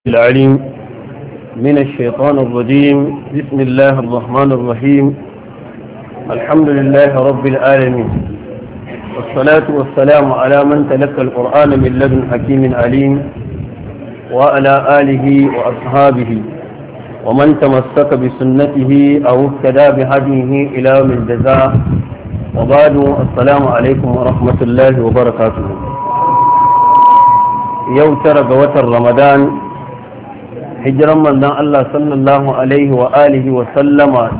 العليم من الشيطان الرجيم. بسم الله الرحمن الرحيم. الحمد لله رب العالمين، والصلاة والسلام على من تلقى القرآن من لدن حكيم عليم، وعلى آله وأصحابه ومن تمسك بسنته أو اهتدى بهديه إلى من جزاء. وبعد، السلام عليكم ورحمة الله وبركاته. يوم ترى وتر رمضان، hijiran manzon Allah sallallahu alaihi wa alihi wa sallama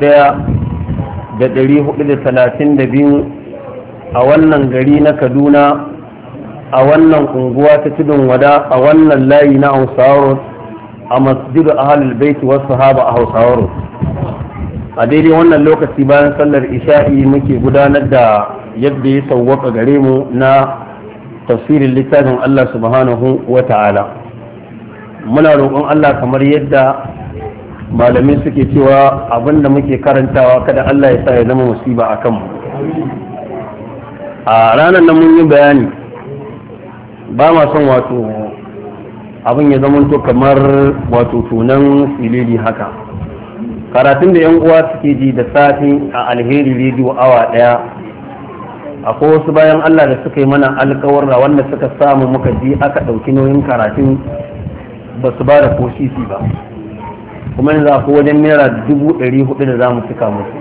1432 a wannan gari na Kaduna, a wannan unguwa ta tudun wada, a wannan layi na Hausawar, a masjidu ahlul baiti was sahaba a Hausawar. A daidai wannan lokaci bayan sallar isha'i muke gudanar da yadda ya sauwaka gare mu na tafsirin littafin Allah subhanahu wa ta'ala. Muna roƙon Allah kamar yadda malamai suke cewa abinda muke karantawa kada Allah ya sa ya zama musiba a kanmu. A ranar nan mun yi bayani, ba ma son wato abin ya zama to kamar wato tunan filili haka. Karatun da yan uwa suke ji da safi a Alheri rediyo awa ɗaya, akwai wasu bayan Allah da suka yi mana alƙawarra wanda suka samu muka ji aka ɗauki nauyin karatun ba su ba da ko sisi ba, kuma yanzu akwai wajen naira 400 da za mu cika musu.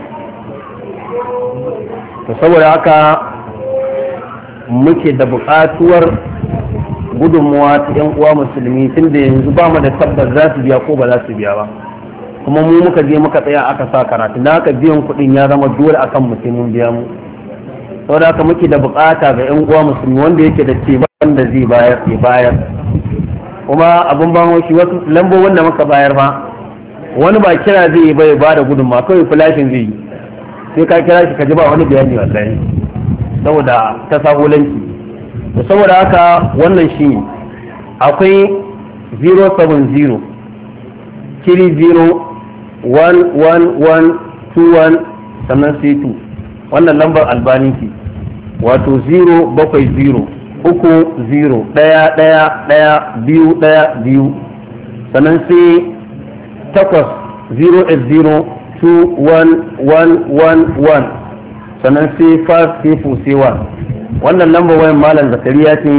To saboda haka muke da buƙatuwar gudunmuwa ta 'yan uwa musulmi, tun da yanzu ba mu da tabbas za su biya ko ba za su biya ba, kuma mu muka je muka tsaya aka sa karatu, da haka biyan kuɗin ya zama dole akan mu sai mun biya mu. Saboda haka muke da buƙata ga 'yan uwa musulmi wanda yake da ce wanda zai bayar ya bayar. Kuma abin ban haushi, wasu lambobin da muka bayar ba, wani ba kira zai yi bai ba da gudunma, kawai flashin zai yi, sai ka kira shi ka ji ba wani bayani wallahi, saboda ta sahulanci. Da saboda haka wannan shi ne akwai 070 30 11121 sannan sai 2, wannan lambar albani ce, wato 070 3-0-1-1-1-2-1-2, sannan sai 8-0-0-2-1-1-1, sannan sai 5-4-1. Wannan lambar wayan malam Zakariya ce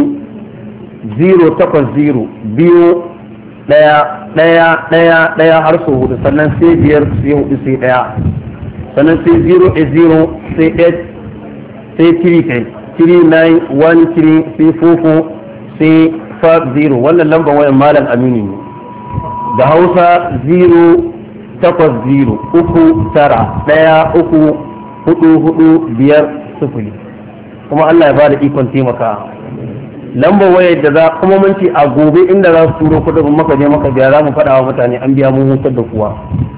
0-8-0-2-1-1-1 har sau hudu, sannan sai 5 sai 4 sai 1, sannan sai 0-0 sai 8 sai 3 3913 sai 44 sai 50. Wannan lambar wayan malam Aminu ne. Da Hausa 08039134450, kuma Allah ya bada ikon taimaka. Lambar wayar da za kuma mun ce a gobe inda za su turo kudin maka je maka biya, za mu faɗa wa mutane an biya mun hutar da kuwa.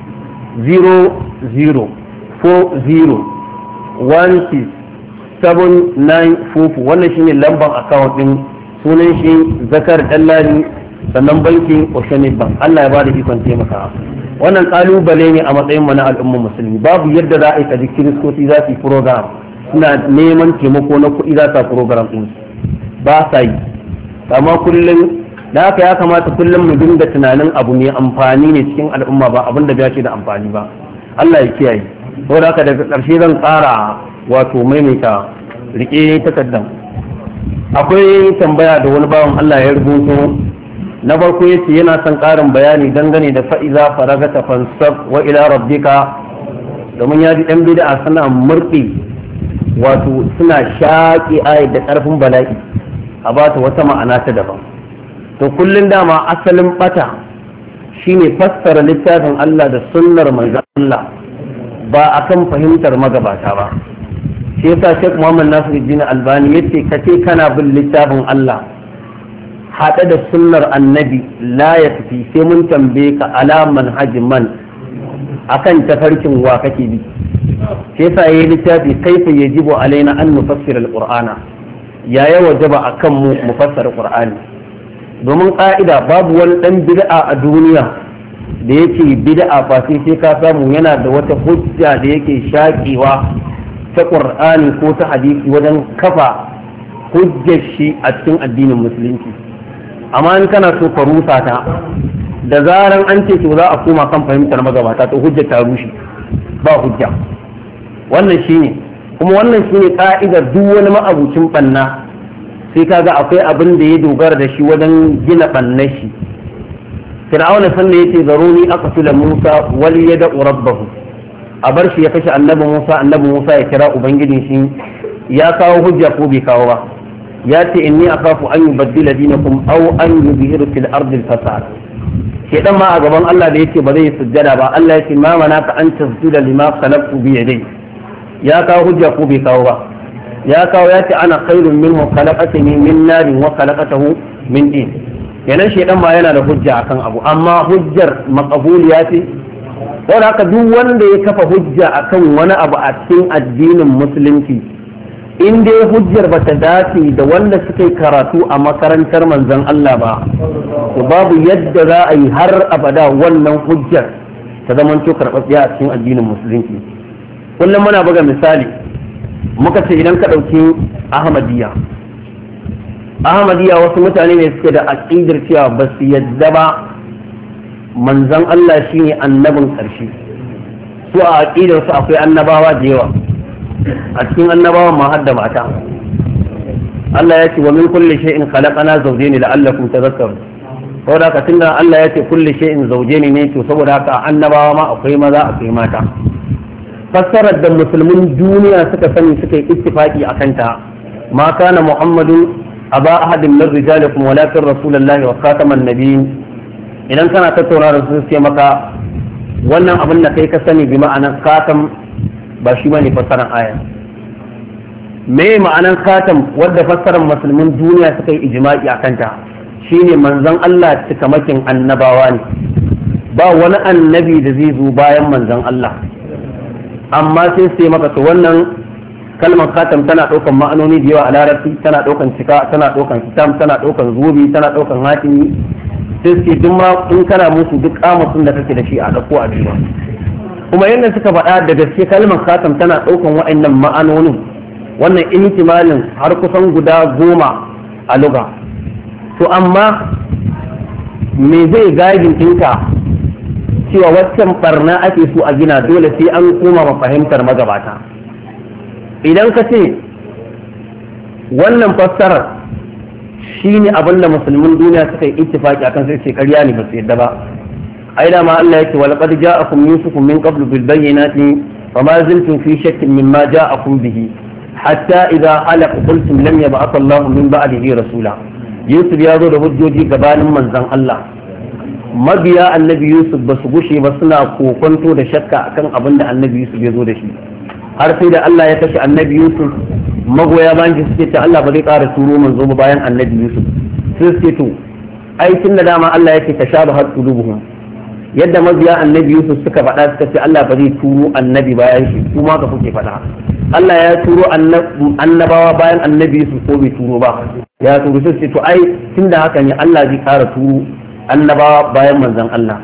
004016 wannan shine lambar account din, sunan shi Zakar Dallani, sannan bankin Oceanic Bank. Allah ya bada ikon taimaka. Wannan kalubale ne a matsayin mu na al'ummar musulmi, babu yadda za a yi kaji kiristoci za su yi program suna neman taimako na kuɗi za su program din, ba sa yi. Amma kullum da haka ya kamata kullum mu dinga tunanin abu mai amfani ne cikin al'umma, ba abin da bai ce da amfani ba. Allah ya kiyaye. Saboda haka daga ƙarshe zan tsara wato maimaita rike takaddan. Akwai tambaya da wani bawan Allah ya rubuto. Na farko yace yana son ƙarin bayani dangane da fa'iza faragata fansab wa ila rabbika, domin ya ji ɗan bid'a suna murɗi, wato suna shaƙi ayat da ƙarfin bala'i a ba ta wata ma'ana ta daban. To kullun dama asalin bata shine fassara littafin Allah da sunnar manzon Allah ba akan fahimtar magabata ba. Shi yasa Sheikh Muhammad Nasiruddin Albani yace kace kana bin littafin Allah haɗe da sunnar annabi la ya tafi, sai mun tambaye ka alaman man akan tafarkin wa kake bi. Shi yasa yayi littafi kaifa yajibu alaina an nufassira alqur'ana, ya wajaba akan mu mufassara qur'ani. Domin ƙa'ida babu wani ɗan bid'a a duniya da yake bid'a fa sai ka samu yana da wata hujja da yake shaƙewa ta ƙur'ani ko ta hadisi wajen kafa hujjar shi a cikin addinin musulunci. amma in kana so ka rusa ta da zaran an ce to za a koma kan fahimtar magabata to hujja ta rushe ba hujja. wannan shine kuma wannan shine ka'idar duk wani ma'abucin banna sai kaga akwai abin da ya dogara da shi wajen gina bannan shi. fir'auna sanne yace zaruni aqtula musa wal yad'u rabbahu a bar shi ya kashe annabi musa ya kira ubangijin shi. ya kawo hujja ko bai kawo ba? ya ce inni akhafu an yubaddila dinakum aw an yuzhiru fil ardi al-fasad. shedan ma a gaban Allah da yake ba zai sujjada ba Allah yake ma manaka an tasjuda lima khalaqtu bi yadayhi. ya kawo hujja ko bai kawo ba? ya kawo ya ce ana khairun minhu khalaqatani min narin wa khalaqatahu min din. kenan shedan ma yana da hujja akan abu amma hujjar maqbuliya ce. saboda haka duk wanda ya kafa hujja akan wani abu a cikin addinin musulunci in dai hujjar bata dace da wanda suka yi karatu a makarantar manzon Allah ba to babu yadda za a yi har abada wannan hujjar ta zama to karɓaɓɓiya a cikin addinin musulunci. kullum muna buga misali muka ce idan ka ɗauki ahmadiyya wasu mutane ne suke da aƙidar cewa ba su yadda ba manzon Allah shine annabin ƙarshe. su a aƙidar su akwai annabawa da yawa a cikin annabawan ma hadda mata. Allah ya ce wa min kulli shay'in khalaqana zawjayn la'allakum tadhakkarun. saboda haka tunda Allah ya ce kulli shay'in zawjayn ne to saboda haka annabawa ma akwai maza akwai mata. fassarar da musulmin duniya suka sani suka yi ittifaqi akan ta ma kana muhammadun aba ahadin min rijalikum walakin rasulullahi wa khataman nabiyyin. idan kana tattauna da su sai maka wannan abin da kai ka sani bi ma'anar khatam ba shi bane fassarar aya. me ma'anar khatam wadda fassarar musulmin duniya suka yi ijma'i akan ta shine manzon Allah cikamakin annabawa ne ba wani annabi da zai zo bayan manzon Allah. amma sai maka to wannan kalmar khatam tana daukan ma'anoni da yawa a larabci, tana daukan cika, tana daukan kitam, tana daukan zubi, tana daukan hatimi. sai duk ma in kana musu duk kamusin da kake da shi a dauko a duniya. kuma yadda suka faɗa da gaske kalmar khatam tana ɗaukan wa'annan ma'anonin wannan ihtimalin har kusan guda 10 a lugha. to amma me zai gaidin ɗinka cewa waccan barna ake so a gina dole sai an koma ma fahimtar magabata. idan ka ce wannan fassarar shine abin da musulmin duniya suka yi ittifaki akan sai ce ƙarya ne ba su yadda ba. ai da ma Allah yake walaqad ja'akum yusufu min qablu bil bayyinati fama zaltum fi shakkin mimma ja'akum bihi hatta idha halaq qultum lam yab'ath Allahu min ba'dihi rasula. Yusuf ya zo da hujjoji gabanin manzon Allah. mabiya annabi Yusuf ba su gushe ba suna kokonto da shakka akan abin da annabi Yusuf ya zo da shi har sai da Allah ya kashe annabi Yusuf magoya bayan shi suke ce Allah ba zai ƙara turo manzo ba bayan annabi Yusuf. sai suke to aikin da dama Allah yake tashabahat qulubuhum yadda mabiya annabi Yusuf suka faɗa suka ce Allah ba zai turo annabi bayan shi kuma ka kuke faɗa Allah ya turo annabawa bayan annabi Yusuf ko bai turo ba ya turo sai to ai tunda haka ne Allah zai ƙara turo annabawa bayan manzon Allah.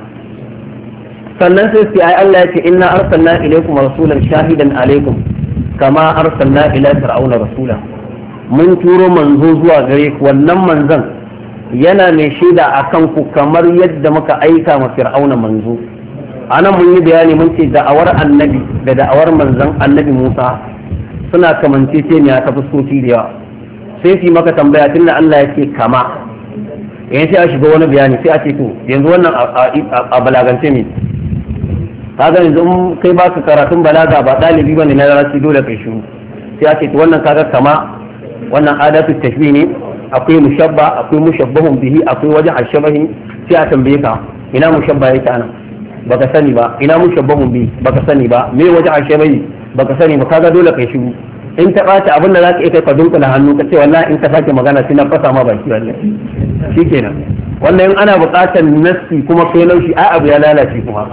sannan sai su ai Allah ya ce inna arsalna ilaykum rasulan shahidan alaykum kama arsalna ila fir'auna rasula. mun turo manzo zuwa gare ku wannan manzon yana mai shaida akan ku kamar yadda muka aika ma fir'auna manzo. anan mun yi bayani mun ce da'awar annabi da da'awar manzon annabi Musa suna kamanceceniya ta fuskoki da yawa. sai su maka tambaya tunda Allah ya ce kama yanzu sai a shiga wani bayani sai a ce to yanzu wannan a balagance ne kaga yanzu in kai baka karatun balaga ba dalibi bane na larabci dole kai shiru sai a ce to wannan kaga kama wannan adatu tashbih ne akwai mushabba akwai mushabbahun bihi akwai wajen ashabahi sai a tambaye ka ina mushabba yake ana baka sani ba ina mushabbahun bihi baka sani ba me wajen ashabahi baka sani ba kaga dole kai shiru in ta ɓata abin da za ka iya kai ka dunkula hannu ka ce wallahi in ka sake magana sai na fasa ma baki wallahi shikenan wannan in ana buƙatar nassi kuma kai laushi a abu ya lalace kuma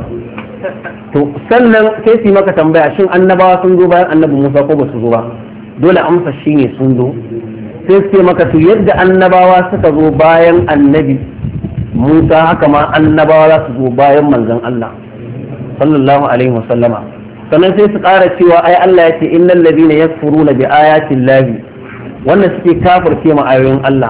to sannan sai su maka tambaya shin annabawa sun zo bayan annabi Musa ko ba su zo ba dole amsa shine sun zo sai su maka to yadda annabawa suka zo bayan annabi Musa haka ma annabawa za su zo bayan manzon Allah sallallahu alaihi wasallama sannan sai su ƙara cewa ai Allah ya ce innal ladina yakfuruna bi ayatin lahi wannan suke kafirce ma ayoyin Allah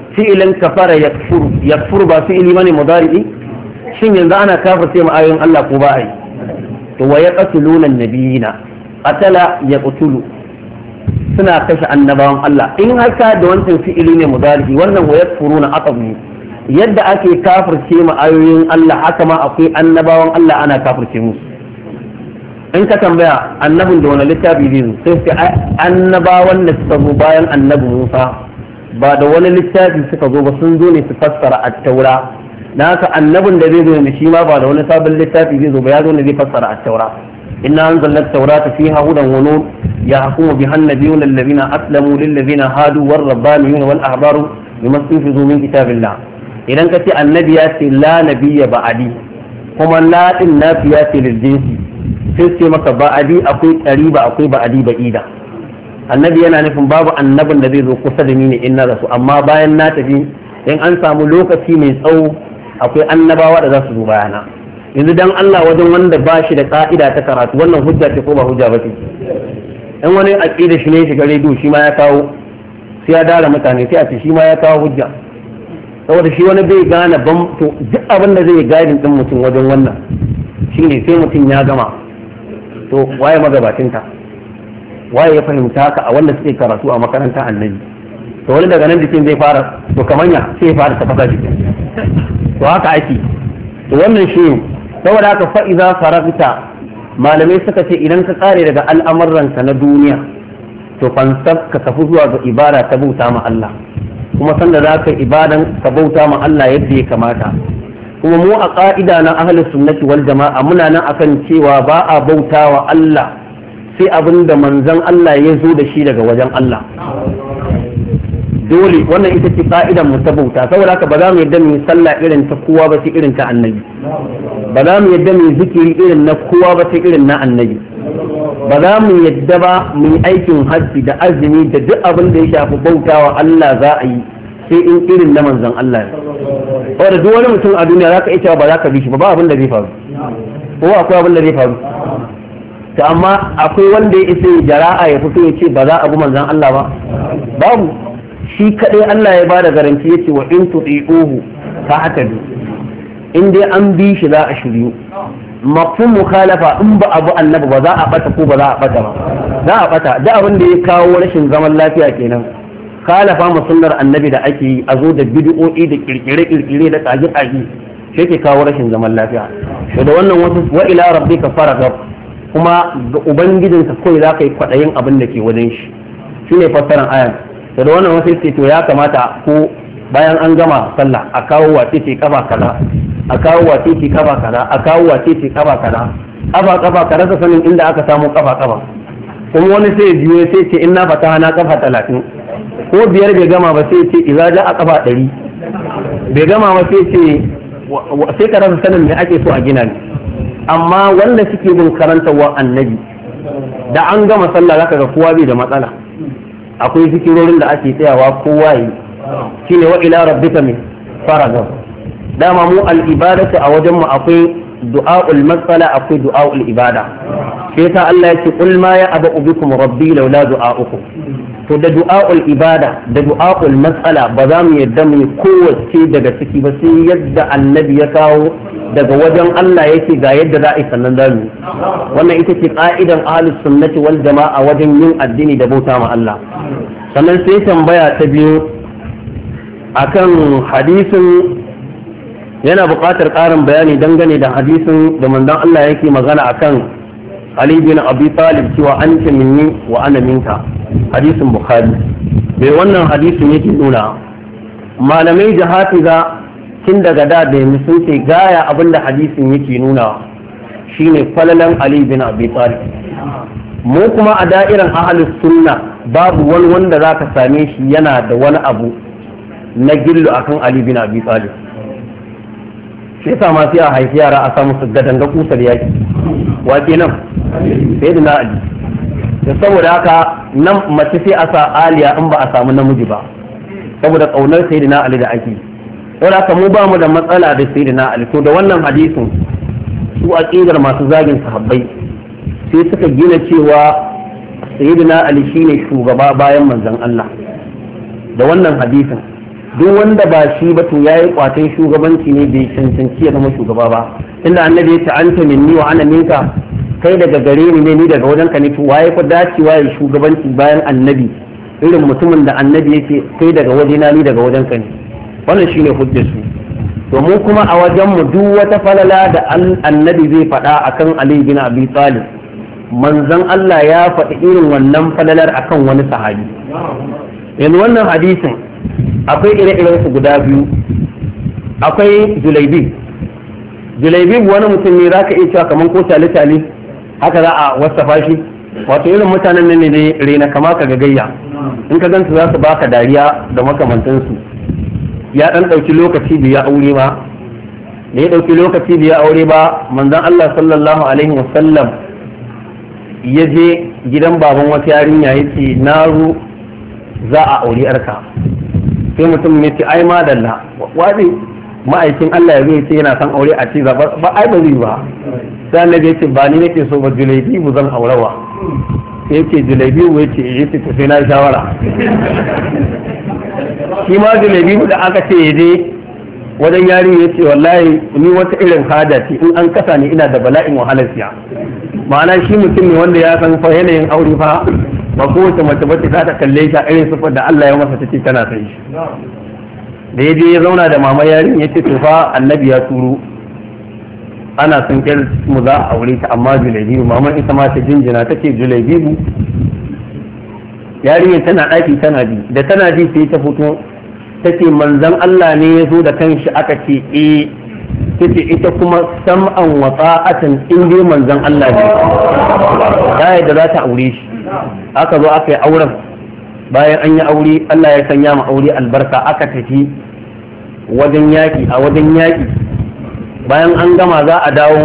fi'ilin kafara yakfuru ba fi'ili bane mudari shin yanzu ana kafirce mu ayoyin Allah ko ba ai to wa yaqtuluna an-nabiyina qatala yaqtulu suna kashe annabawan Allah in haka da wancan fi'ili ne mudari wannan wa yakfuruna aqabu yadda ake kafirce mu ayoyin Allah haka ma akwai annabawan Allah ana kafirce musu in ka tambaya annabin da wani littafi zai sai annabawan da suka zo bayan annabi Musa ba da wani littafi suka zo ba sun zo ne su fassara at-taura dan haka annabin da zai zo ne shi ma ba da wani sabon littafi zai zo ba ya zo ne zai fassara at-taura inna anzalna at-taurata fiha hudan wa nur yahkumu biha an-nabiyyuna alladhina aslamu lil ladhina hadu war rabbaniyuna wal ahbaru bima istufizu min kitabillah idan ka ce annabi ya ce la nabiyya ba'adi kuma la din nafiya ce lil jinsi sai ce maka ba'adi akwai qariba akwai ba'adi ba'ida annabi yana nufin babu annabin da zai zo kusa da ni ne in na rasu amma bayan na tafi in an samu lokaci mai tsawo akwai annabawa da za su zo bayana yanzu dan Allah wajen wanda ba shi da ka'ida ta karatu wannan hujja ce ko ba hujja ba ce in wani aqida shi ne shiga rediyo shi ma ya kawo sai ya dara mutane sai a ce shi ma ya kawo hujja saboda shi wani bai gane ban to duk abin da zai gadin din mutum wajen wannan shine sai mutum ya gama to waye magabatinta waye ya fahimta haka a wanda suke karatu a makarantar annabi to wani daga nan jikin zai fara to kamanya sai ya fara tafasa jikin to haka ake to wannan shi saboda haka fa iza faragta malamai suka ce idan ka kare daga al'amuranka na duniya to fansab ka tafi zuwa ga ibada ta bauta ma Allah kuma sanda za ka ibadan ka bauta ma Allah yadda ya kamata kuma mu a ka'ida na ahlus sunnati wal jama'a muna nan akan cewa ba a bauta wa Allah sai abin da manzon Allah ya zo da shi daga wajen Allah dole wannan ita ce ka'idan mu ta bauta saboda haka ba za mu yadda mu sallah irin ta kowa ba sai irin ta annabi ba za mu yadda mu zikiri irin na kowa ba sai irin na annabi ba za mu yadda ba mu yi aikin hajji da azumi da duk abin da ya shafi bautawa Allah za a yi sai in irin na manzon Allah ne saboda duk wani mutum a duniya zaka iya ba za ka bi shi ba abin da zai faru ko akwai abin da zai faru to amma akwai wanda ya isa jara'a ya fito ya ce ba za a bi manzon Allah ba babu shi kadai Allah ya bada garanti yace wa in tu'iuhu ka hatadu in dai an bi shi za a shiryu mafhum mukhalafa in ba abu annabi ba za a bata ko ba za a bata ba za a bata da abin da ya kawo rashin zaman lafiya kenan khalafa mu sunnar annabi da ake yi a zo da bid'o'i da kirkire da kage shi ke kawo rashin zaman lafiya to da wannan wasu wa ila rabbika faragab kuma ga ubangijinka kai za ka yi kwadayin abin da ke wajen shi shine fassaran ayan to da wannan wasu ce to ya kamata ko bayan an gama sallah a kawo wace ce kafa kaza a kawo wace ce kafa kaza a kawo wace ce kafa kaza kafa kaza ta sanin inda aka samu kafa kuma wani sai biyo sai ce inna fataha na kafa 30 ko biyar bai gama ba sai ce idza ja a kafa 100 bai gama ba sai ce sai ka rasa sanin me ake so a gina ne amma wanda suke bin karantarwa annabi da an gama sallah zaka ga kowa bai da matsala akwai zikirorin da ake tsayawa kowa yi shine wa ila rabbika min faraga dama mu al-ibadatu a wajen mu akwai du'a'ul mas'ala akwai du'a'ul ibada sai ta Allah yake kul ma ya abu bikum rabbi laula du'a'ukum to da du'a'ul ibada da du'a'ul mas'ala ba za mu yadda mu kowace daga ciki ba sai yadda annabi ya kawo daga wajen Allah yake ga yadda za a yi sannan za mu wannan ita ce ka'idan ahlus sunnati wal jama'a wajen yin addini da bauta ma Allah sannan sai tambaya ta biyu akan hadisin yana buƙatar ƙarin bayani dangane da hadisin da manzon Allah yake magana akan Ali bin Abi Talib cewa an ce minni wa ana minka hadisin Bukhari bai wannan hadisin yake nuna malamai jahatiza tun daga da yanzu sun ce gaya abinda hadisin yake nuna shine falalan Ali bin Abi Talib mu kuma a da'iran ahlus sunna babu wani wanda zaka same shi yana da wani abu na gillu akan Ali bin Abi Talib sai sa ma sai a haifi yara a samu su gadanga kusar yaki wa kenan sai da Ali da saboda haka nan mace sai a sa aliya in ba a samu namiji ba saboda kaunar sayyidina Ali da ake saboda haka mu ba mu da matsala da sayyidina Ali to da wannan hadisin su aqidar masu zagin sahabbai sai suka gina cewa sayyidina Ali shine shugaba bayan manzon Allah da wannan hadisin duk wanda ba shi ba to yayi kwatan shugabanci ne bai cancanci ya zama shugaba ba inda annabi ya ce anta minni wa ana minka kai daga gare ni ne ni daga wajen ka ne to waye fa dacewa ya shugabanci bayan annabi irin mutumin da annabi yake kai daga wajena ni daga wajen ka ne wannan shine hujjar su to mu kuma a wajen mu duk wata falala da annabi zai faɗa akan Ali bin Abi Talib manzon Allah ya faɗi irin wannan falalar akan wani sahabi yanzu wannan hadisin akwai ire-iren su guda biyu akwai Julaibi wani mutum ne zaka iya cewa kaman ko tali haka za a wasafa shi wato irin mutanen nan ne rena kama ka gagayya in ka gansu za su baka dariya da makamantansu ya dan dauki lokaci bai ya aure ba da ya dauki lokaci bai ya aure ba manzon Allah sallallahu alaihi wasallam ya je gidan baban wata yarinya yace na zo za a aure yarka sai mutum ya ce ai madalla wani ma'aikin Allah ya zai ce yana son aure a ce ba ai ba zai ba sai annabi ya ce ba ni nake so ba Julaibi mu zan aurawa sai yake Julaibi mu yace yace to sai na shawara shi ma Julaibi da aka ce yaje wajen yari yace wallahi ni wata irin hada ce in an kasa ni ina da bala'in wahalar siya ma'ana shi mutum ne wanda ya san fa yanayin aure fa ba kowace mace bace za ta kalle shi a irin sifar da Allah ya masa tace tana san shi da ya je ya zauna da mama yarin ya ce to fa annabi ya turo ana son kyar mu za a aure ta amma Julaibibu maman ita ma ta jinjina ta ce Julaibibu yarinyar tana ɗaki tana ji da tana ji sai ta fito ta ce manzon Allah ne ya zo da kanshi aka ce ta ce ita kuma sam'an wa ta'atan in dai manzon Allah ne ta yadda za ta aure shi aka zo aka yi auren bayan an yi aure Allah ya sanya mu aure albarka aka tafi wajen yaƙi a wajen yaƙi bayan an gama za a dawo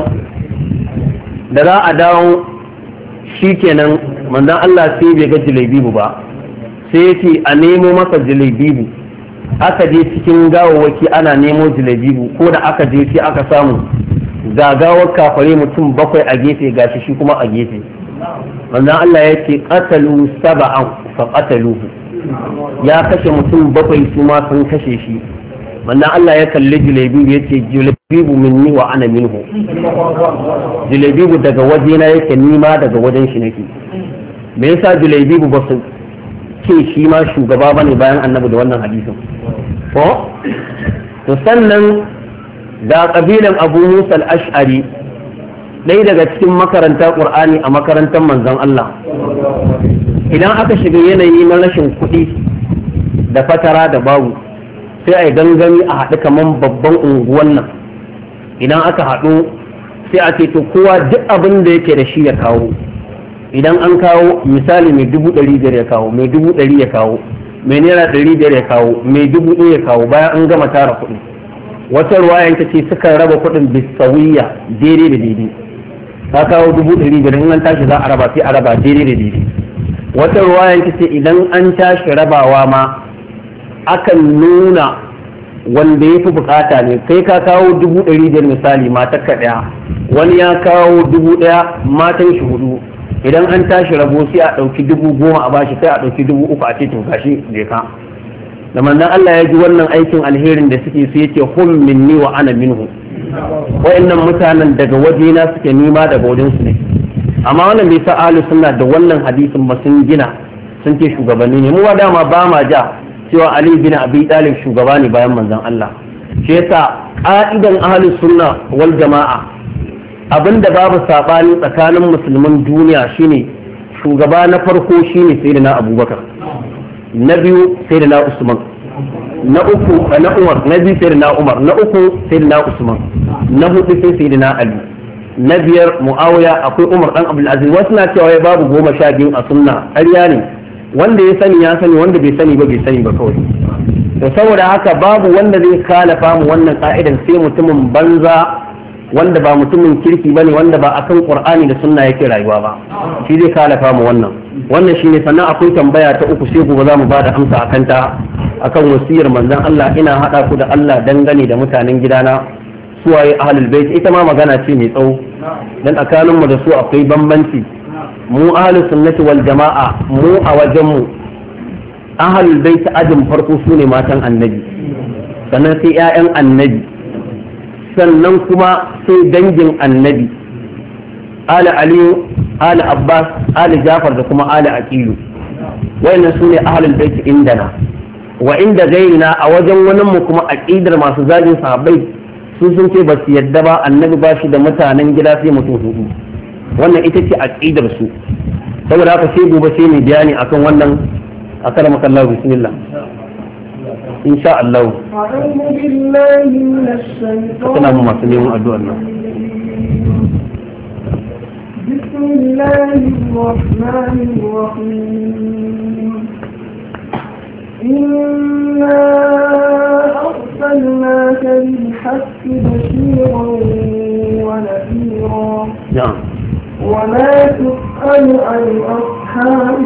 da za a dawo shikenan manzon Allah sai bai ga Julaibibu ba sai ya ce a nemo masa Julaibibu aka je cikin gawawwaki ana nemo Julaibibu ko da aka je sai aka samu gagawar kafare mutum 7 a gefe gashi shi kuma a gefe manzon Allah ya ce qatalu sab'an fa qataluhu ya kashe mutum 7 su ma sun kashe shi manzon Allah ya kalli Julaibibu ya ce Julaibibu minni wa ana minhu Julaibibu daga wajena yake ni ma daga wajen shi nake me yasa Julaibibu ba su ce shi ma shugaba bane bayan annabi da wannan hadisin ko to sannan da kabilan Abu Musa al-Ash'ari ɗaya daga cikin makaranta ƙur'ani a makarantar manzon Allah idan aka shiga yanayi na rashin kuɗi da fatara da babu sai a yi gangami a haɗu kamar babban unguwan nan idan aka haɗu sai a ce to kowa duk abin da yake da shi ya kawo idan an kawo misali mai 500 ya kawo mai 100 ya kawo mai naira 500 ya kawo mai 1000 ya kawo bayan an gama tara kuɗi wata ruwayan ta ce suka raba kuɗin bisawiya daidai da daidai ka kawo 500 in an tashi za a raba sai a raba daidai da daidai wata ruwayan ta ce idan an tashi rabawa ma akan nuna wanda ya fi bukata ne kai ka kawo 500 misali matar ka ɗaya wani ya kawo 1000 matan shi 4 idan an tashi rabo sai a ɗauki 10,000 a bashi sai a ɗauki 3,000 a ce to gashi je ka da manzon Allah ya ji wannan aikin alherin da suke su yake hum minni wa ana minhu wayannan mutanen daga wajena suke nima daga wajen su ne amma wannan bai sa ahlus sunna da wannan hadisin ba sun gina sun ce shugabanni ne mu ba dama ba ma ja cewa Ali bin Abi Talib shugaba ne bayan manzon Allah shi yasa ka'idan ahlus sunna wal jama'a abinda babu sabani tsakanin musulman duniya shine shugaba na farko shine sayyidina Abubakar na biyu sayyidina Usman na uku na Umar na biyu sayyidina Umar na uku sayyidina Usman na hudu sai sayyidina Ali na biyar Muawiya akwai Umar dan Abdul Aziz wasu na cewa ya babu 12 a sunna ƙarya ne wanda ya sani wanda bai sani ba bai sani ba kawai to saboda haka babu wanda zai kalafa mu wannan ka'idan sai mutumin banza wanda ba mutumin kirki bane wanda ba akan Qur'ani da sunna yake rayuwa ba shi zai kalafa mu wannan shine sannan akwai tambaya ta uku sai gobe za mu bada amsa akan ta akan wasiyar manzon Allah ina hada ku da Allah dangane da mutanen gidana suwaye ahlul bait ita ma magana ce mai tsawo dan tsakanin mu da su akwai bambanci mu ahlus sunnati wal jama'a mu a wajen mu ahlul bait ajin farko sune matan annabi sannan sai 'ya'yan annabi, sannan kuma sai dangin annabi, ali aliyu, ali abbas, ali jafar da kuma ali aqilu. wayannan su ne ahlul bait indana. Wa inda gairina a wajen wani mu kuma aqidar masu zagin sahabbai su sun ce ba su yadda ba annabi ba shi da mutanen gida sai mutum hudu. Wannan ita ce aqidar su. Saboda haka sai gobe sai mu bayani akan wannan. أكرمك الله بسم الله إن شاء الله. أعوذ بالله من الشيطان الرجيم. بسم الله الرحمن الرحيم. إنا أرسلناك بالحق بشيرا ونذيرا. نعم. ولا تسأل عن أصحاب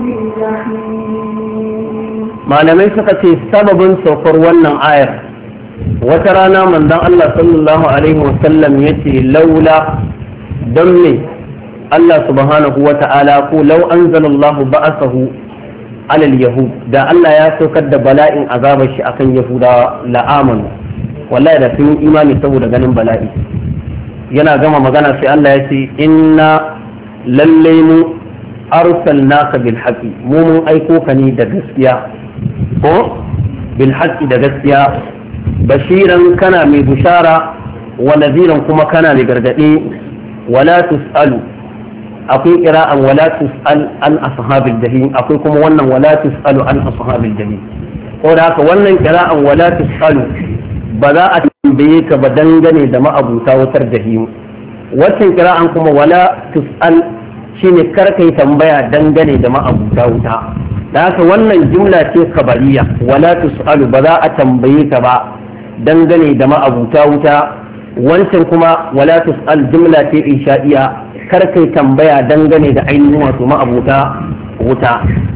الجحيم. malamai suka ce sababin saukar wannan ayar wata rana manzon Allah sallallahu alaihi wasallam ya ce laula don me Allah subhanahu wa ta'ala ko lau anzalallahu ba'asahu alal yahud da Allah ya saukar da bala'in azabar shi akan yahudawa la'amanu wallahi da sun yi imani saboda ganin bala'i. Yana gama magana sai Allah ya ce inna lallai mu arsalnaka bil haqqi mu mun aiko ka ne da gaskiya ko bil haqqi da gaskiya bashiran kana mai bushara wa nadhiran kuma kana mai gargadi wala tusalu akwai qira'an wala tusal an ashabil jahim akwai kuma wannan wala tusalu an ashabil jahim ko da haka wannan qira'an wala tusalu ba za a tambaye ka ba dangane da ma'abuta wutar jahim. Waccan qira'an kuma wala tusal shine kar kai tambaya dangane da ma'abuta wuta. Da haka wannan jumla ce kabariya wala tusalu ba za a tambaye ka ba dangane da ma'abuta wuta. Wancan kuma wala tusal jumla ce insha'iya kar kai tambaya dangane da ainihin wato ma'abuta wuta.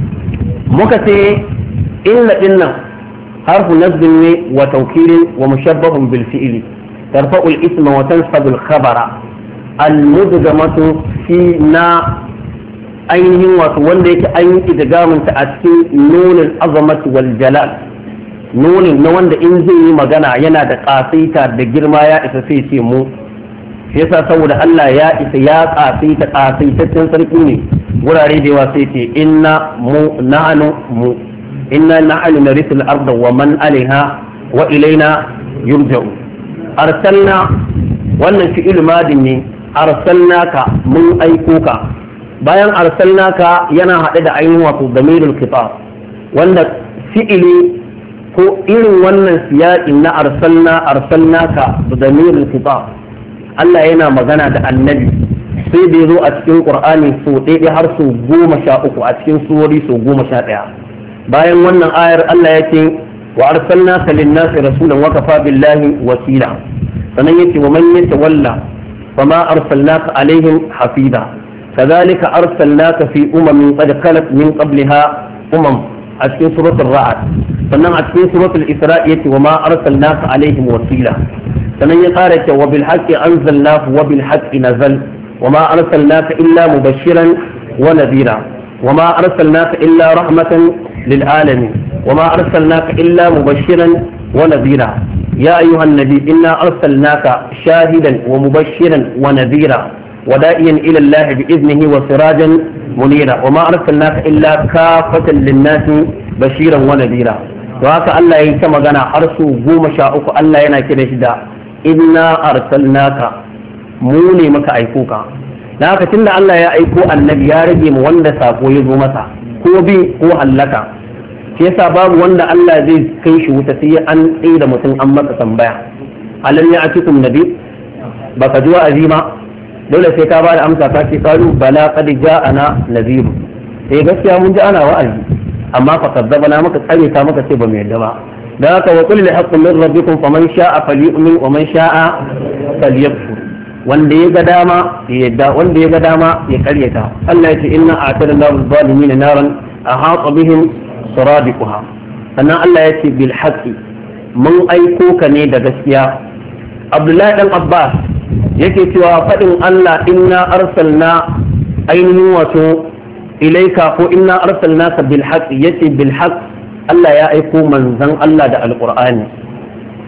Muka ce inna dinnan harfu nasbin ne wa tawkilin wa mushabbahun bil fi'li tarfa'u al isma wa tansabu al khabara al mudgamatu fi na ainihin wato wanda yake an yi idgaminta a cikin nunin azamati wal jalal nunin na wanda in zai yi magana yana da kasaita da girma ya isa sai ce mu yasa saboda Allah ya isa ya kasaita kasaitaccen sarki ne wurare da yawa sai ce inna mu nahnu mu inna nahnu narithul arda wa man alaiha wa ilaina yurja'u arsalna wannan fi'il madin ne arsalnaka mun aiko ka bayan arsalnaka yana haɗe da ainihin wato damirul kitab wanda fi'ili ko irin wannan siyaƙin na arsalnaka da damirul kitab Allah yana magana da annabi sai da zo a cikin Qur'ani so ɗaya har so 13 a cikin surori so 11 bayan wannan ayar Allah ya ce wa arsalnaka lin-nasi rasulan wa kafa billahi wasila sannan yace wa man yatawalla fama arsalnaka alaihim hafiza كذلك أرسلناك في قد خلت من قبلها أتكين سورة الرعد فنم أتكين سورة الإسراء وما أرسلناك عليهم وسيلة فمن يقارك وبالحق أنزلناه وبالحق نزل وما أرسلناك إلا مبشرا ونذيرا وما أرسلناك إلا رحمة للعالمين وما أرسلناك إلا مبشرا ونذيرا يا أيها النبي إنا أرسلناك شاهدا ومبشرا ونذيرا ودائيا إلى الله بإذنه وسراجا منيرا وما أرسلناك إلا كافة للناس بشيرا ونذيرا وهكا الله يسمى غنا حرسو قوم شاءك الله ينا كده شدا إنا أرسلناك موني مكا أيكوكا لك تند الله يا أيكو النبي يا رجي موند ساقو يزو مسا هو بي هو هلكا shi yasa babu wanda Allah zai kai shi wuta sai an tsaye da mutum an masa tambaya alam ya atikum nabi baka ji wa'azi ma dole sai ka bada amsa ka ce qalu bala qad ja'ana nadhir sai gaskiya mun ji ana wa'azi amma fa kadzabana maka tsare ka maka ce ba mu yadda ba dan haka wa qul li haqqin min rabbikum faman sha'a falyu'min wa man sha'a falyakfur wanda ya ga dama ya yadda wanda ya ga dama ya karyata Allah ya ce inna a'tadna lil zalimin naran ahata bihim suradiquha sannan Allah ya ce bil haqqi mun aiko ka ne da gaskiya Abdullahi dan Abbas yake cewa faɗin Allah inna arsalna ainihin wato ilaika ko inna arsalnaka bil haqq yace bil haqq Allah ya aiko manzon Allah da alqur'ani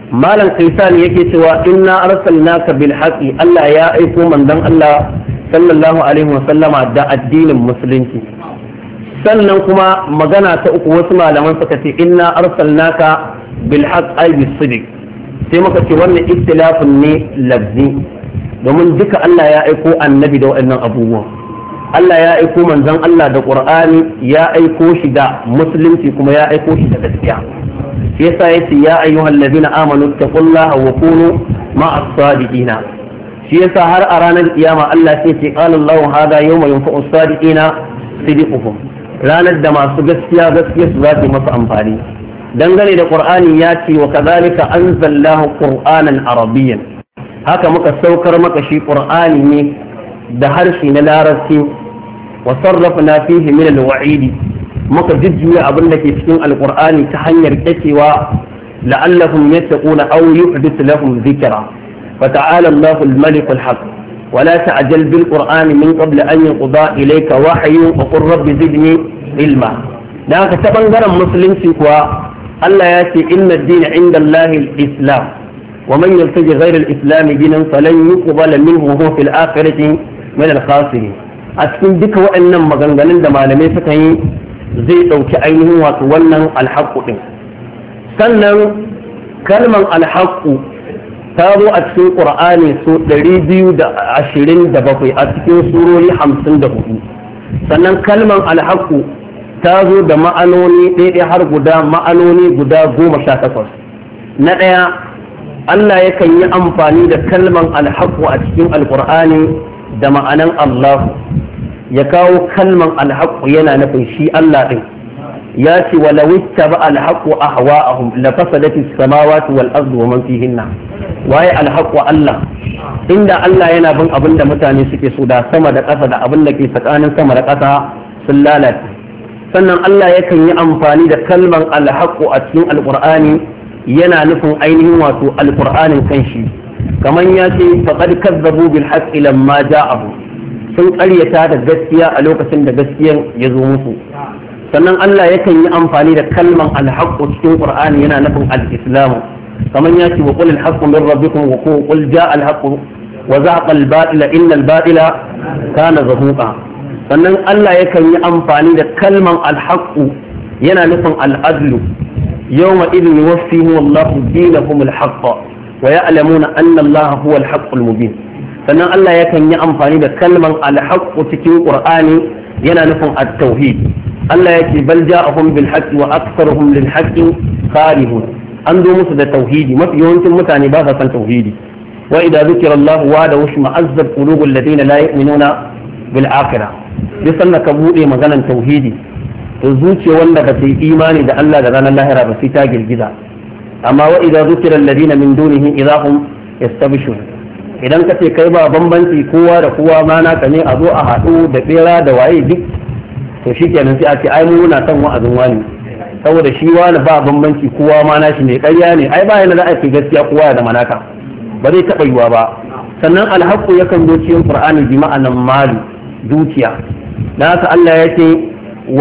malam kaisan yake cewa inna arsalnaka bil haqqi Allah ya aiko manzon Allah sallallahu alaihi wa sallama da addinin musulunci. Sannan kuma magana ta uku wasu malaman suka ce inna arsalnaka bil haqq ay bis sidq, sai muka ce wannan ikhtilafun ne lafzi domin duka Allah ya aiko annabi da waɗannan abubuwan. Allah ya aiko manzon Allah da Qur'ani, ya aiko shi da musulunci kuma ya aiko shi da gaskiya. Shi yasa yace ya ayyuhal ladina amanu taqullaha wa kunu ma'as sadiqina. Shi yasa har a ranar kiyama Allah sai ce qala Allahu hada yawma yanfa'u as-sadiqina sidquhum. Ranar da masu gaskiya gaskiya su za su masa amfani. Dangane da Qur'ani ya ce wa kadhalika anzalnahu Qur'anan arabiyyan. Haka muka saukar maka shi Qur'ani ne da harshe na larabci wa sarrafna fihi min al-wa'idi, muka jujjuya abin da ke cikin alqur'ani ta hanyar kacewa la'allahum yattaquna aw yuhdithu lahum dhikra fa ta'ala Allahu al-malik al-haq wa la ta'jal bil qur'ani min qabl an yuqda ilayka wahyu wa qur rabbi zidni ilma. dan haka ta bangaren musulunci kuwa Allah ya ce inna ad-dina 'inda Allahi al-islam wa man yaltaji ghayra al-islam dinan falan yuqbala minhu huwa fil akhirati min al-khasirin. A cikin duka waɗannan maganganun da malamai suka yi zai ɗauki ainihin wato wannan alhaƙu ɗin. Sannan kalman alhaƙu ta zo a cikin ƙur'ani so 227 a cikin surori 54. Sannan kalman alhaƙu ta zo da ma'anoni ɗaiɗai har ma'anoni guda 18. Na ɗaya, Allah yakan yi amfani da kalman alhaƙu a cikin alƙur'ani da ma'anan Allah, ya kawo kalman alhaƙu yana nufin shi Allah ɗin. Ya ce wa lawitta ba alhaƙu ahwa'ahum la fasadati samawati wal ardu wa man fihinna. Waye alhaƙu Allah? Inda Allah yana bin abin da mutane suke so da sama da ƙasa da abin da ke tsakanin sama da ƙasa sun lalace. Sannan Allah yakan yi amfani da kalman alhaƙu a cikin alƙur'ani yana nufin ainihin wato alƙur'anin kanshi. Kaman ya ce faqad kazzabu bil haqqi lamma ja'ahu, sun ƙaryata da gaskiya a lokacin da gaskiyan ya zo musu. Sannan Allah yakan yi amfani da kalman alhaqqu cikin Qur'ani yana nufin al-islam. Kaman ya ce wa qul al-haqqu min rabbikum wa qul ja'a al-haqqu wa zahaqa al-batila inna al-batila kana zahuqa. Sannan Allah yakan yi amfani da kalman alhaqqu yana nufin al-adlu. Yawma idhin yuwaffihim Allahu dinahum al-haqqa wa ya'lamuna anna Allah huwa al-haqqul mubin. Sannan Allah yakan yi amfani da kalman al-haqqu cikin Qur'ani yana nufin at-tauhid. Allah yake bal ja'ahum bil haqqi wa aktharuhum lil haqqi karihun. An zo musu da tauhidi, mafi yawancin mutane ba sa san tauhidi. Wa idza zikira Allah wa da washma azzab qulubul ladina la yu'minuna bil akhirah. Duk sanda ka bude maganan tauhidi, to zuciya wanda ba ta yi imani da Allah da ranar lahira ba sai ta girgiza. Amma wa idza zikira alladina min dunihi idza hum yastabshun. Idan ka ce kai ba bambanci kowa da kowa ma naka ne a zo a haɗu da bera da waye duk, to shikenan sai a ce ai mu muna son wa'azin wani saboda shi wani ba bambanci kowa ma nashi ne ƙarya ne, ai ba yana da ake gaskiya kowa da manaka ba zai taɓa yiwa ba. Sannan alhaqqu yakan zo cikin Qur'ani bi ma'anan mali, dukiya. Dan haka Allah ya ce wa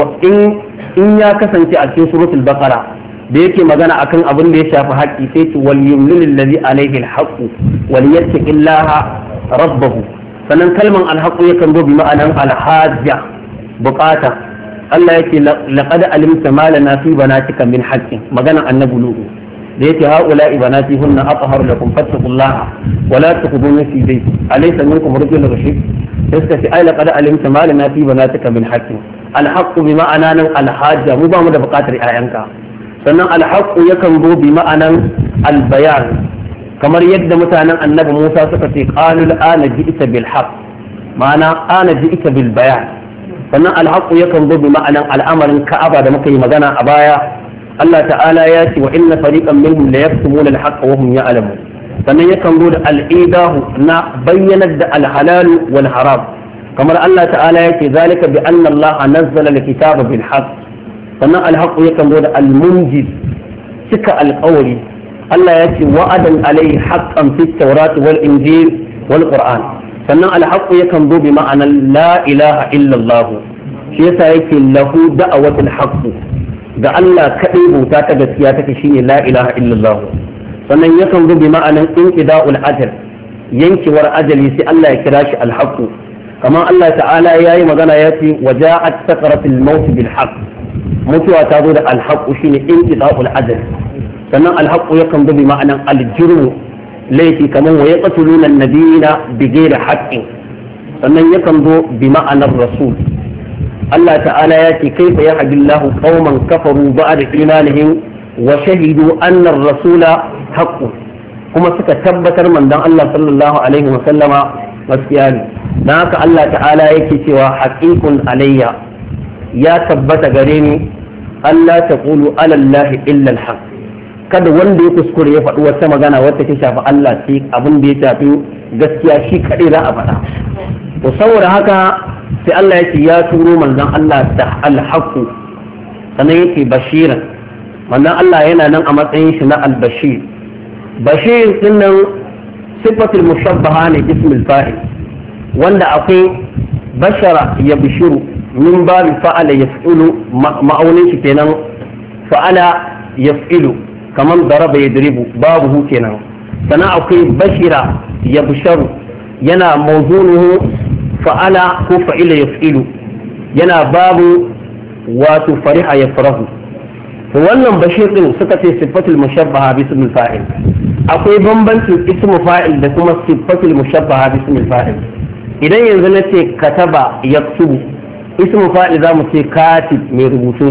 in ya kasance a cikin suratul baqara da yake magana akan abin da ya shafi haƙƙi sai ce wal yumlil ladhi alayhi alhaqu wal yattaqillaha rabbahu. Sannan kalman alhaqu yakan zo bi ma'anan alhajja, bukata. Allah yake laqad alimta ma lana fi banatika min haqqin, magana annabi lutu da yake haula ibanati hunna athhar lakum fattaqullaha wa la tuqdunu fi bayti alaysa minkum rajulun rashid. sai ce ai laqad alimta ma lana fi banatika min haqqin. Alhaqqu bi ma'anan alhajja, mu ba mu da bukatar 'ya'yanka. Sannan alhaqqu yakan zo bi ma'anan albayan, kamar yadda mutanen annabi Musa suka ce qalu ana ji'ta bil haqq, ma'ana ana ji'ta bil bayan. Sannan alhaqqu yakan zo bi ma'anan al'amarin Ka'aba da muka yi magana a baya. Allah ta'ala ya ce wa inna fariqan minhum la yaktumuna al-haqqa wa hum ya'lamun. Sannan yakan zo da al-idahu na bayyanar da al-halal wal haram, kamar Allah ta'ala ya ce zalika bi anna Allah nazzala al-kitaba bil haqq. Sannan alhaqqu yakan zo da al-munjiz, cika alƙawari. Allah ya ce wa'adan alayhi haqqan fit tawrat wal injil wal qur'an. Sannan alhaqqu yakan zo bi ma'anan la ilaha illa Allah, shi yasa yake lahu da'awatul haqq, ga Allah kadai bauta ta gaskiya take shine la ilaha illa Allah. sannan yakan zo bi ma'anan inqida'ul ajal yankewar ajali sai Allah ya kira shi al-haqq kamar Allah ta'ala yayi magana ya ce waja'at saqratul maut bil haqq mutuwa ta zo da al-haqq shine inqida'ul ajal sannan al-haqq yakan zo bi ma'anan al-jurm laifi kamar wa yaqtuluna an-nabiyina bighayri haqqin sannan yakan zo bi ma'anar rasul Allah ta'ala ya ce kaifa yahdillahu qauman kafaru ba'da imanihim wa shahidu anna ar-rasula haqqun kuma suka tabbatar manzon Allah sallallahu alaihi wa sallama gaskiya ne dan haka Allah ta'ala yake cewa haqiqun alayya ya tabbata gare ni Allah taqulu ala Allah illa al-haq kada wanda ya kuskure ya faɗi wata magana wacce ta shafi Allah sai abin da ya shafi gaskiya shi kadai za a faɗa to saboda haka sai Allah yake ya turo manzon Allah da al-haq sannan yake bashiran manzon Allah yana nan a matsayin shi na al-bashir bashir dinnan sifatul mushabbaha ne ismul fa'il wanda akwai bashara ya bishiru min babi fa'ala yaf'ilu ma'aunin shi kenan fa'ala yaf'ilu kaman daraba yadribu babu hu kenan sannan akwai bashira ya bisharu yana mawzunuhu fa'ala ko fa'ila yaf'ilu yana babu wato fariha yafrahu to wannan bashir din suka ce sifatul mushabbaha bi ismil fa'il akwai bambancin ismu fa'il da kuma sifatul mushabbaha bi ismil fa'il idan yanzu na ce kataba yaktubu ismu fa'il zamu ce katib mai rubutu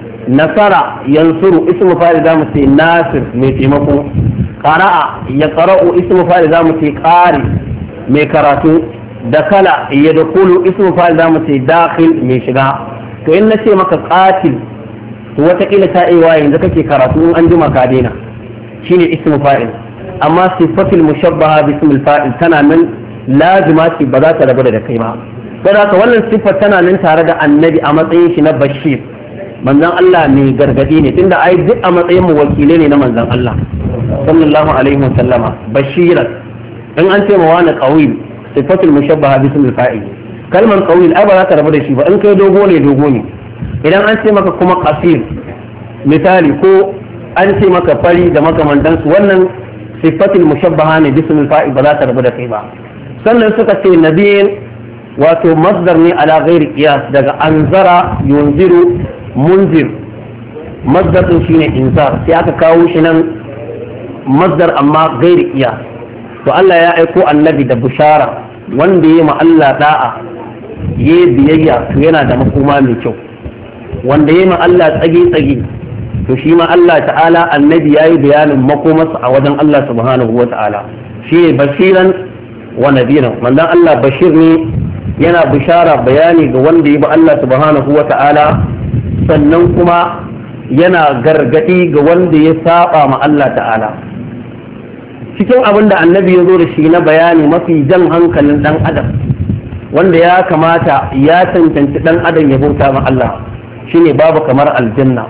nasara yansuru ismu fa'il zamu ce nasir mai taimako qara'a yaqra'u ismu fa'il zamu ce qari mai karatu dakala yadkhulu ismu fa'il zamu ce dakhil mai shiga to in na ce maka qatil to wataƙila ta iya yanzu kake karatu in an jima ka daina shine ismu fa'il amma sifatul mushabbaha bi ismil fa'il tana nan lazima ce ba za ta rabu da kai ba saboda haka wannan sifar tana nan tare da annabi a matsayin shi na bashir manzon Allah mai gargadi ne tunda ai duk a matsayin mu wakilai ne na manzon Allah sallallahu alaihi wasallama bashiran in an ce ma wani qawil sifatul mushabbaha bi ismil fa'il kalman qawil ai ba za ta rabu da shi ba in kai dogo ne idan an ce maka kuma qasir misali ko an ce maka fari da makamantansu wannan sifatul mushabbaha ne bismil fa'il ba za ta rabu da kai ba sannan suka ce nabiyin wato masdar ne ala ghairi qiyas daga anzara yunziru munzir masdar din shine inzar sai aka kawo shi nan masdar amma ghairi qiyas to Allah ya aiko annabi da bushara wanda yayi ma Allah da'a yayi biyayya to yana da makoma mai kyau wanda yayi ma Allah tsage to shi ma Allah ta'ala annabi yayi bayanin makomarsa a wajen Allah subhanahu wa ta'ala shi ne bashiran wa nadiran manzon Allah bashir ne yana bishara bayani ga wanda ya bi Allah subhanahu wa ta'ala sannan kuma yana gargadi ga wanda ya saba ma Allah ta'ala cikin abin da annabi ya zo da shi na bayani mafi jan hankalin dan adam wanda ya kamata ya cancanci dan adam ya bauta ma Allah shine babu kamar aljanna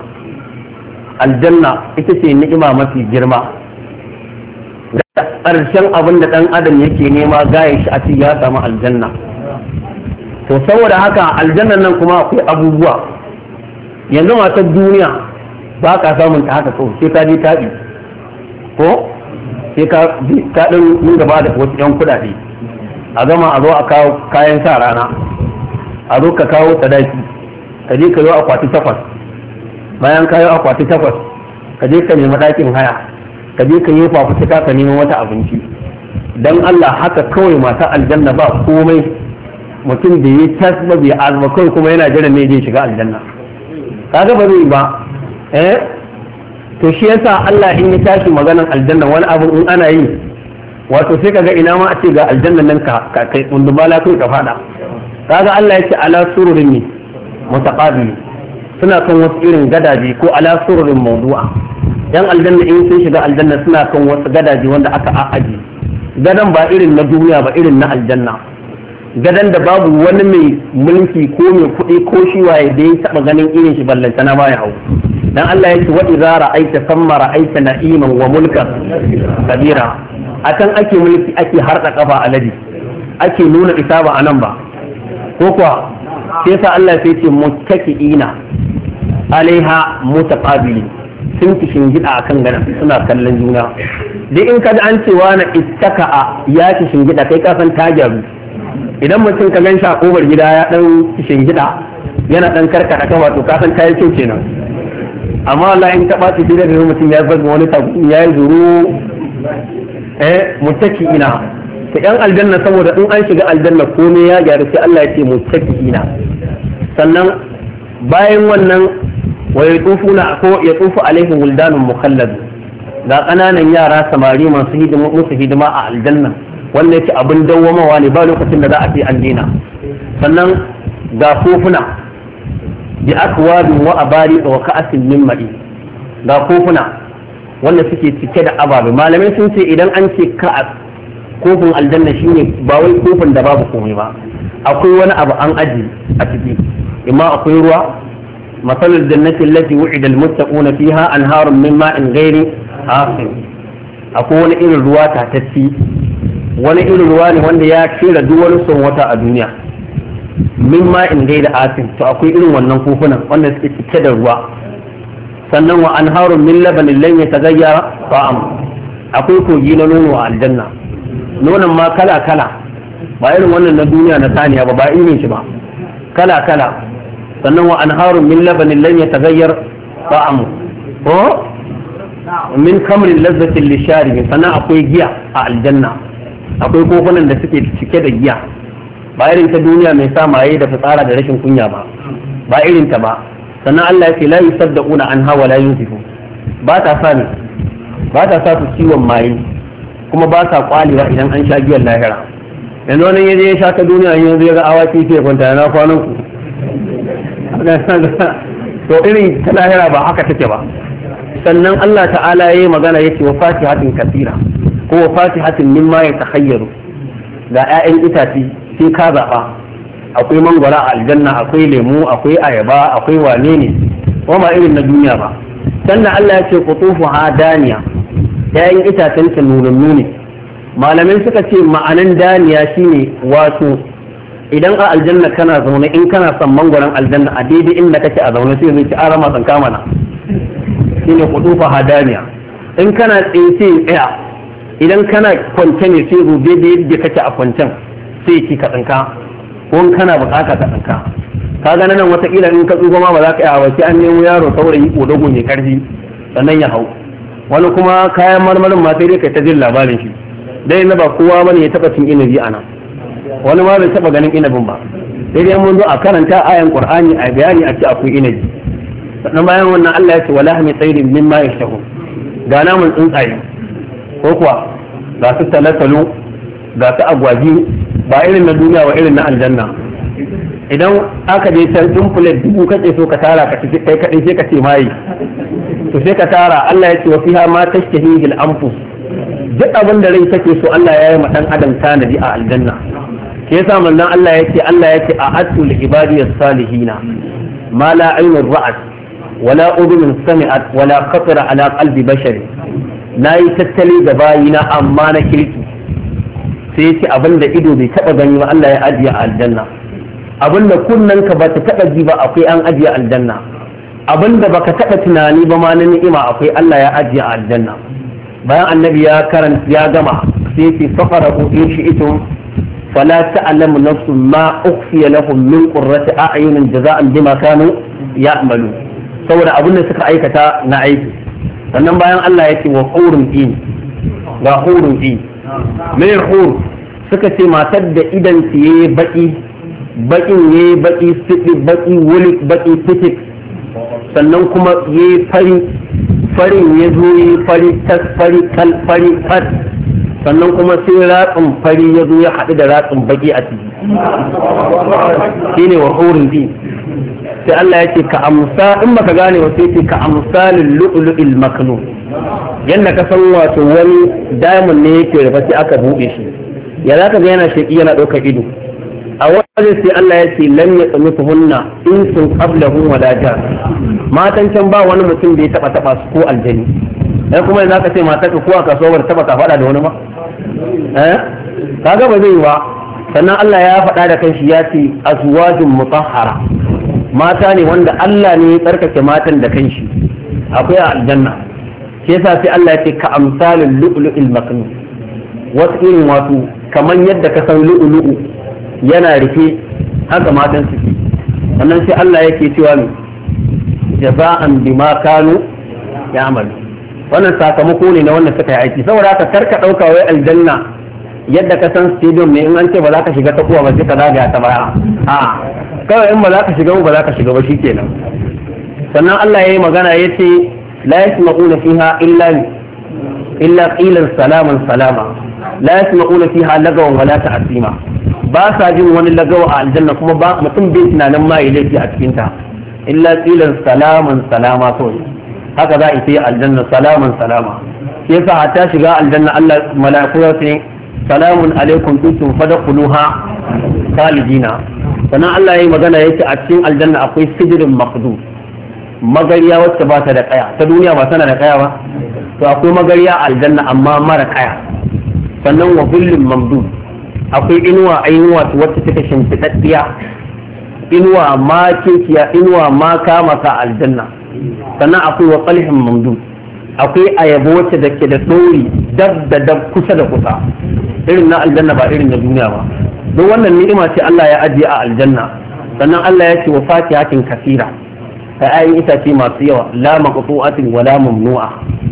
ita ce ni'ima mafi girma da ƙarshen abin da ɗan adam yake nema gaya shi a ci ya samu aljanna to saboda haka aljannan nan kuma akwai abubuwa yanzu matar duniya ba ka samun ta haka kawai sai ka je taɓi ko sai ka ɗin yin gaba da wasu 'yan kuɗaɗe a gama a zo a kawo kayan sa rana a zo ka kawo sadaki ka je ka yi akwati 8 bayan ka yi akwati 8 ka je ka nemi ɗakin haya ka je ka yi fafutuka ka neman wata abinci dan Allah haka kawai mata aljanna ba komai mutum da ya tas ba bai azuma kawai kuma yana jiran ne zai shiga aljanna kaga ba zai ba to shi yasa Allah in ya tashi maganan aljanna wani abu in ana yi wato sai kaga ina ma a ce ga aljanna nan ka kai kundumala kai ka fada kaga Allah ya ce ala sururin ne mutaqabili suna kan wasu irin gadaje ko ala sururin mawdu'a yan aljanna in sun shiga aljanna suna kan wasu gadaje wanda aka a'aje gadan ba irin na duniya ba irin na aljanna gadan da babu wani mai mulki ko mai kuɗi ko shi waye da ya taɓa ganin irin shi ballanta na baya hau dan Allah ya ce wa idza ra'aita samma ra'aita na'iman wa mulkan kabira akan ake mulki ake harda kafa alade ake nuna isa ba anan ba ko kuwa sai sa Allah sai ce muttaqiina alaiha mutaqabili sun kishin gida akan gadan suna kallon juna duk in ka an cewa na ittaka'a ya ci shingida kai ka san ta gyaru. Idan mutum ka gan shi a kofar gida ya dan shingida yana dan karkata kafa to ka san ta yi kyau kenan. Amma Allah in ka ɓaci gida da mutum ya zaga wani tabu ya yi zuru muttaki'ina. Ta yan aljanna saboda in an shiga aljanna komai ya gyaru sai Allah ya ce muttaki'ina. Sannan bayan wannan wa yatufu alaihim wildanun mukhallad, ga ƙananan yara samari masu musu hidima a aljanna wanda yake abin dawwamawa ne ba lokacin da za a ce an dena. Sannan ga kofuna bi akwabin wa abari wa ka'asin min ma'i, ga kofuna wanda suke cike da ababe. Malamai sun ce idan an ce ka'as kofin aljanna shine ba wai kofin da babu komai ba, akwai wani abu an aji a ciki, imma akwai ruwa. masalul jannati allati wu'ida almuttaquna fiha anharun min ma'in ghairi asin, akwai wani irin ruwa tatacci, wani irin ruwa ne wanda ya kera duk wani son wata a duniya. Min ma'in ghairi asin, to akwai irin wannan kofunan wanda suke cike da ruwa. Sannan wa anharun min labanin lan yataghayyara ta'am, akwai kogi na nono a aljanna, nonon ma kala kala, ba irin wannan na duniya na saniya ba irin shi ba, kala kala. Sannan wa anharun min labanin lan yataghayyar ta'am, ko min kamrin lazzatin lisharibin. Sannan akwai giya a aljanna, akwai kofunan da suke cike da giya, ba irin ta duniya mai sa maye da fitsara da rashin kunya ba irin ta ba. Sannan Allah ya ce la yusaddauna anha wa la yunzifu, ba ta sa su ciwon maye kuma ba sa kwalewa idan an sha giyar lahira. Yanzu wani yaje ya sha ta duniya yanzu ya ga awaki sai ya kwanta na kwanan ku, to irin ta lahira ba haka take ba. Sannan Allah ta'ala ya yi magana ya ce wa fatihatin kasira ko wa fatihatin mimma ya takhayyaru, ga 'ya'yan itace sai ka zaɓa, akwai mangwara a aljanna, akwai lemu, akwai ayaba, akwai wane ne, ko ma irin na duniya ba. Sannan Allah ya ce qutufu hadaniya, 'ya'yan itacen ta nunannu ne. Malamai suka ce ma'anan daniya shine wato idan a aljanna kana zaune in kana son mangwaron aljanna a daidai inda kake a zaune sai zai ci arama san kamana, shine qutufu hadaniya. In kana tsaye tsaya, idan kana kwance ne sai zo daidai yadda kake a kwancen sai ki ka tsinka, ko in kana bukata ka tsinka. Ka ga nan wataƙila in ka tsufa ma ba za ka yi a wace an nemo yaro saurayi kodago mai karfi sannan ya hau. Wani kuma kayan marmarin ma sai dai kai ta jin labarin shi, dai na ba kowa bane ya taba cin inabi ana, wani ma bai taba ganin inabin ba, sai dai mun zo a karanta ayan qur'ani a bayani a ce akwai inabi. Sannan bayan wannan Allah ya ce wala hami tsairin mimma yashahu, ga namun tsuntsaye ko kuwa ga su talatalu, ga su agwagi, ba irin na duniya wa irin na aljanna. Idan aka je can dumfulet dubu kace so ka tara ka ci kai kadai sai ka ce mai, to sai ka tara. Allah ya ce wa fiha ma tashtahihi al-anfus, duk abin da rai take so Allah ya yi ma dan adam tanadi a aljanna. Ke yasa manzon Allah ya ce a'atu li ibadiyas salihina ma la aynun ra'at wala udhun sami'at wala khatara ala qalbi bashar. Nayi tattali da bayina amma na kirki, sai yace abin da ido bai taba gani ba Allah ya ajiye a aljanna, abin da kunnen ka ba ta taba ji ba akwai an ajiye a aljanna, abin da baka taba tunani ba ma na ni'ima akwai Allah ya ajiye a aljanna. Bayan annabi ya gama sai yace faqara'u in shi'tum fala ta'lamu nafsun ma ukhfiya lahum min qurrati a'yunin jaza'an bima kanu ya'malu, saboda abin da suka aikata na aiki. Sannan bayan Allah ya ce wa hurun in, ga hurun in mai hur suka ce matar da idan su yayi baki, bakin yayi baki siɗi, baki wuli, baki fitik, sannan kuma yayi fari, farin ya zo yayi fari tas, fari kal, fari fat, sannan kuma sai ratsin fari ya zo ya haɗu da ratsin baki a ciki, shine wa hurun in. Sai Allah ya ce ka amsa, in baka gane wa sai ce ka amsalin lu'lu'il maknun, yanda ka san wato wani diamond ne yake rufe sai aka buɗe shi, ya zaka ga yana sheki yana ɗaukar ido. A wajen sai Allah ya ce lam yatmituhunna insun qablahum wala jan, matan can ba wani mutum da ya taba su ko aljani. Sai kuma yanzu ka ce mata ka ko a kasuwa ba taba ka faɗa da wani ba, kaga ba zai yi ba. Sannan Allah ya faɗa da kanshi ya ce azwajun mutahhara, mata ne wanda Allah ne ya tsarkake matan da kanshi, akwai a aljanna. shi yasa sai Allah ya ce ka amsalul lu'lu'il maknun wasu irin wato kaman yadda ka san lu'lu'u yana rufe haka matan suke sannan sai Allah yake cewa ne jaza'an bima kanu ya'malu wannan sakamako ne na wanda suka yi aiki saboda haka karka dauka wai aljanna yadda ka san stadium ne in an ce ba za ka shiga ta kuwa ba sai ka zagaya ta baya a kawai in ba za ka shiga ba za ka shiga ba shikenan sannan Allah yayi magana yace la yasma'una fiha illa qilan salaman salama la yasma'una fiha lagawan wala ta'sima ba sa jin wani lagawa a aljanna kuma ba mutum bai tunanin ma yayi laifi a cikin ta illa qilan salaman salama kawai haka za a yi aljanna salaman salama shi yasa hatta shiga aljanna Allah mala'iku ya ce salamun alaikum kuntum fadkhuluha khalidina sannan Allah yayi magana yace a cikin aljanna akwai sidrun maqdud magariya wacce ba ta da kaya ta duniya ba tana da kaya ba to akwai magariya aljanna amma mara kaya sannan wa billin mamdud akwai inuwa ainuwa wacce take shimfidaddiya inuwa ma kekiya inuwa ma kama ka aljanna sannan akwai wa qalhin mamdud akwai ayabo wacce da ke da dori dab da dab kusa da kusa irin na aljanna ba irin na duniya ba don wannan ni'ima ce Allah ya ajiye a aljanna sannan Allah ya ce wa fatihatin kasira kai ayin itace masu yawa la maqtu'atin wa la mamnu'a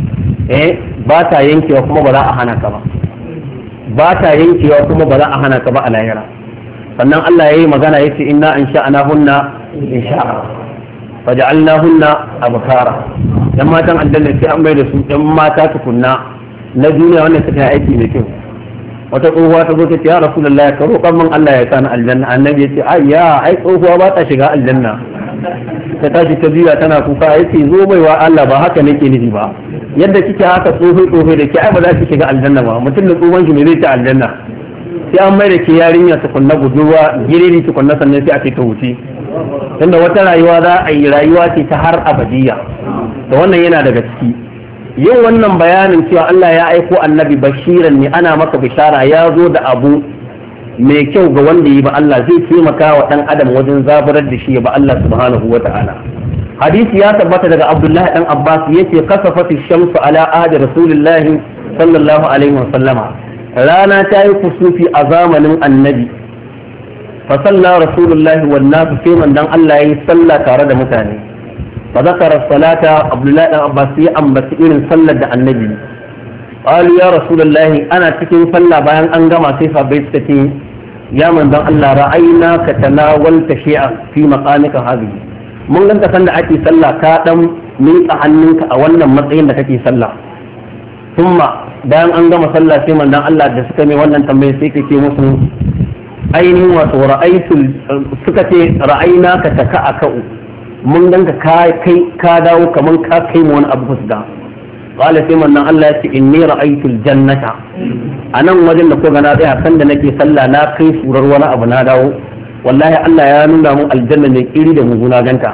ba ta yankewa kuma ba za a hana ka ba ta yankewa kuma ba za a hana ka ba a lahira sannan Allah yayi magana yace inna ansha'nahunna insha'a faj'alnahunna abkara dan matan aljanna sai an bai da su dan mata tukunna na duniya wanda suka yi aiki mai kyau wata tsohuwa ta zo ta ce ya rasulullah ka roƙan min Allah ya sani aljanna annabi ya ce ai tsohuwa ba ta shiga aljanna ta tashi ta biya tana kuka ya ce zo baiwa Allah ba haka nake nufi ba yadda kike haka tsoho da ke ai ba za ki shiga aljanna ba mutum da tsohon shi ne zai ta aljanna sai an mai da ke yarinya tukunna budurwa giriri tukunna sannan sai a ce ta wuce tunda wata rayuwa za a yi rayuwa ce ta har abadiyya da wannan yana daga ciki yin wannan bayanin cewa Allah ya aiko annabi bashiran ne ana maka bishara ya zo da abu mai kyau ga wanda yi ba Allah zai taimaka wa dan adam wajen zaburar da shi ba Allah subhanahu wa ta'ala hadisi ya tabbata daga Abdullah dan Abbas yace kasafati shamsu ala ahdi rasulillah sallallahu alaihi wa sallama rana ta yi kusufi a zamanin annabi fa salla rasulullahi wan nas sai manzon Allah yayi sallah tare da mutane fa zakara salata Abdullah dan Abbas ya ambaci irin sallar da annabi qalu ya rasulullahi ana cikin sallah bayan an gama sai sahabbai suka ce ya manzon Allah ra'ayna ka tanawalta shay'an fi maqamika hadhihi mun ganka san da ake sallah ka dan miƙa hannunka a wannan matsayin da kake sallah kuma bayan an gama sallah sai manzon Allah da suka mai wannan tambaye sai kake musu ainihin wato ra'aytul suka ce ra'ayna ka taka'aka mun ganka ka dawo kaman ka kai mu wani abu fusda qala sai manzon Allah ya ce inni ra'aytul jannata anan wajen da ko ga na tsaya san da nake sallah na kai surar wani abu na dawo wallahi Allah ya nuna mun aljanna ne kiri da muguna ganta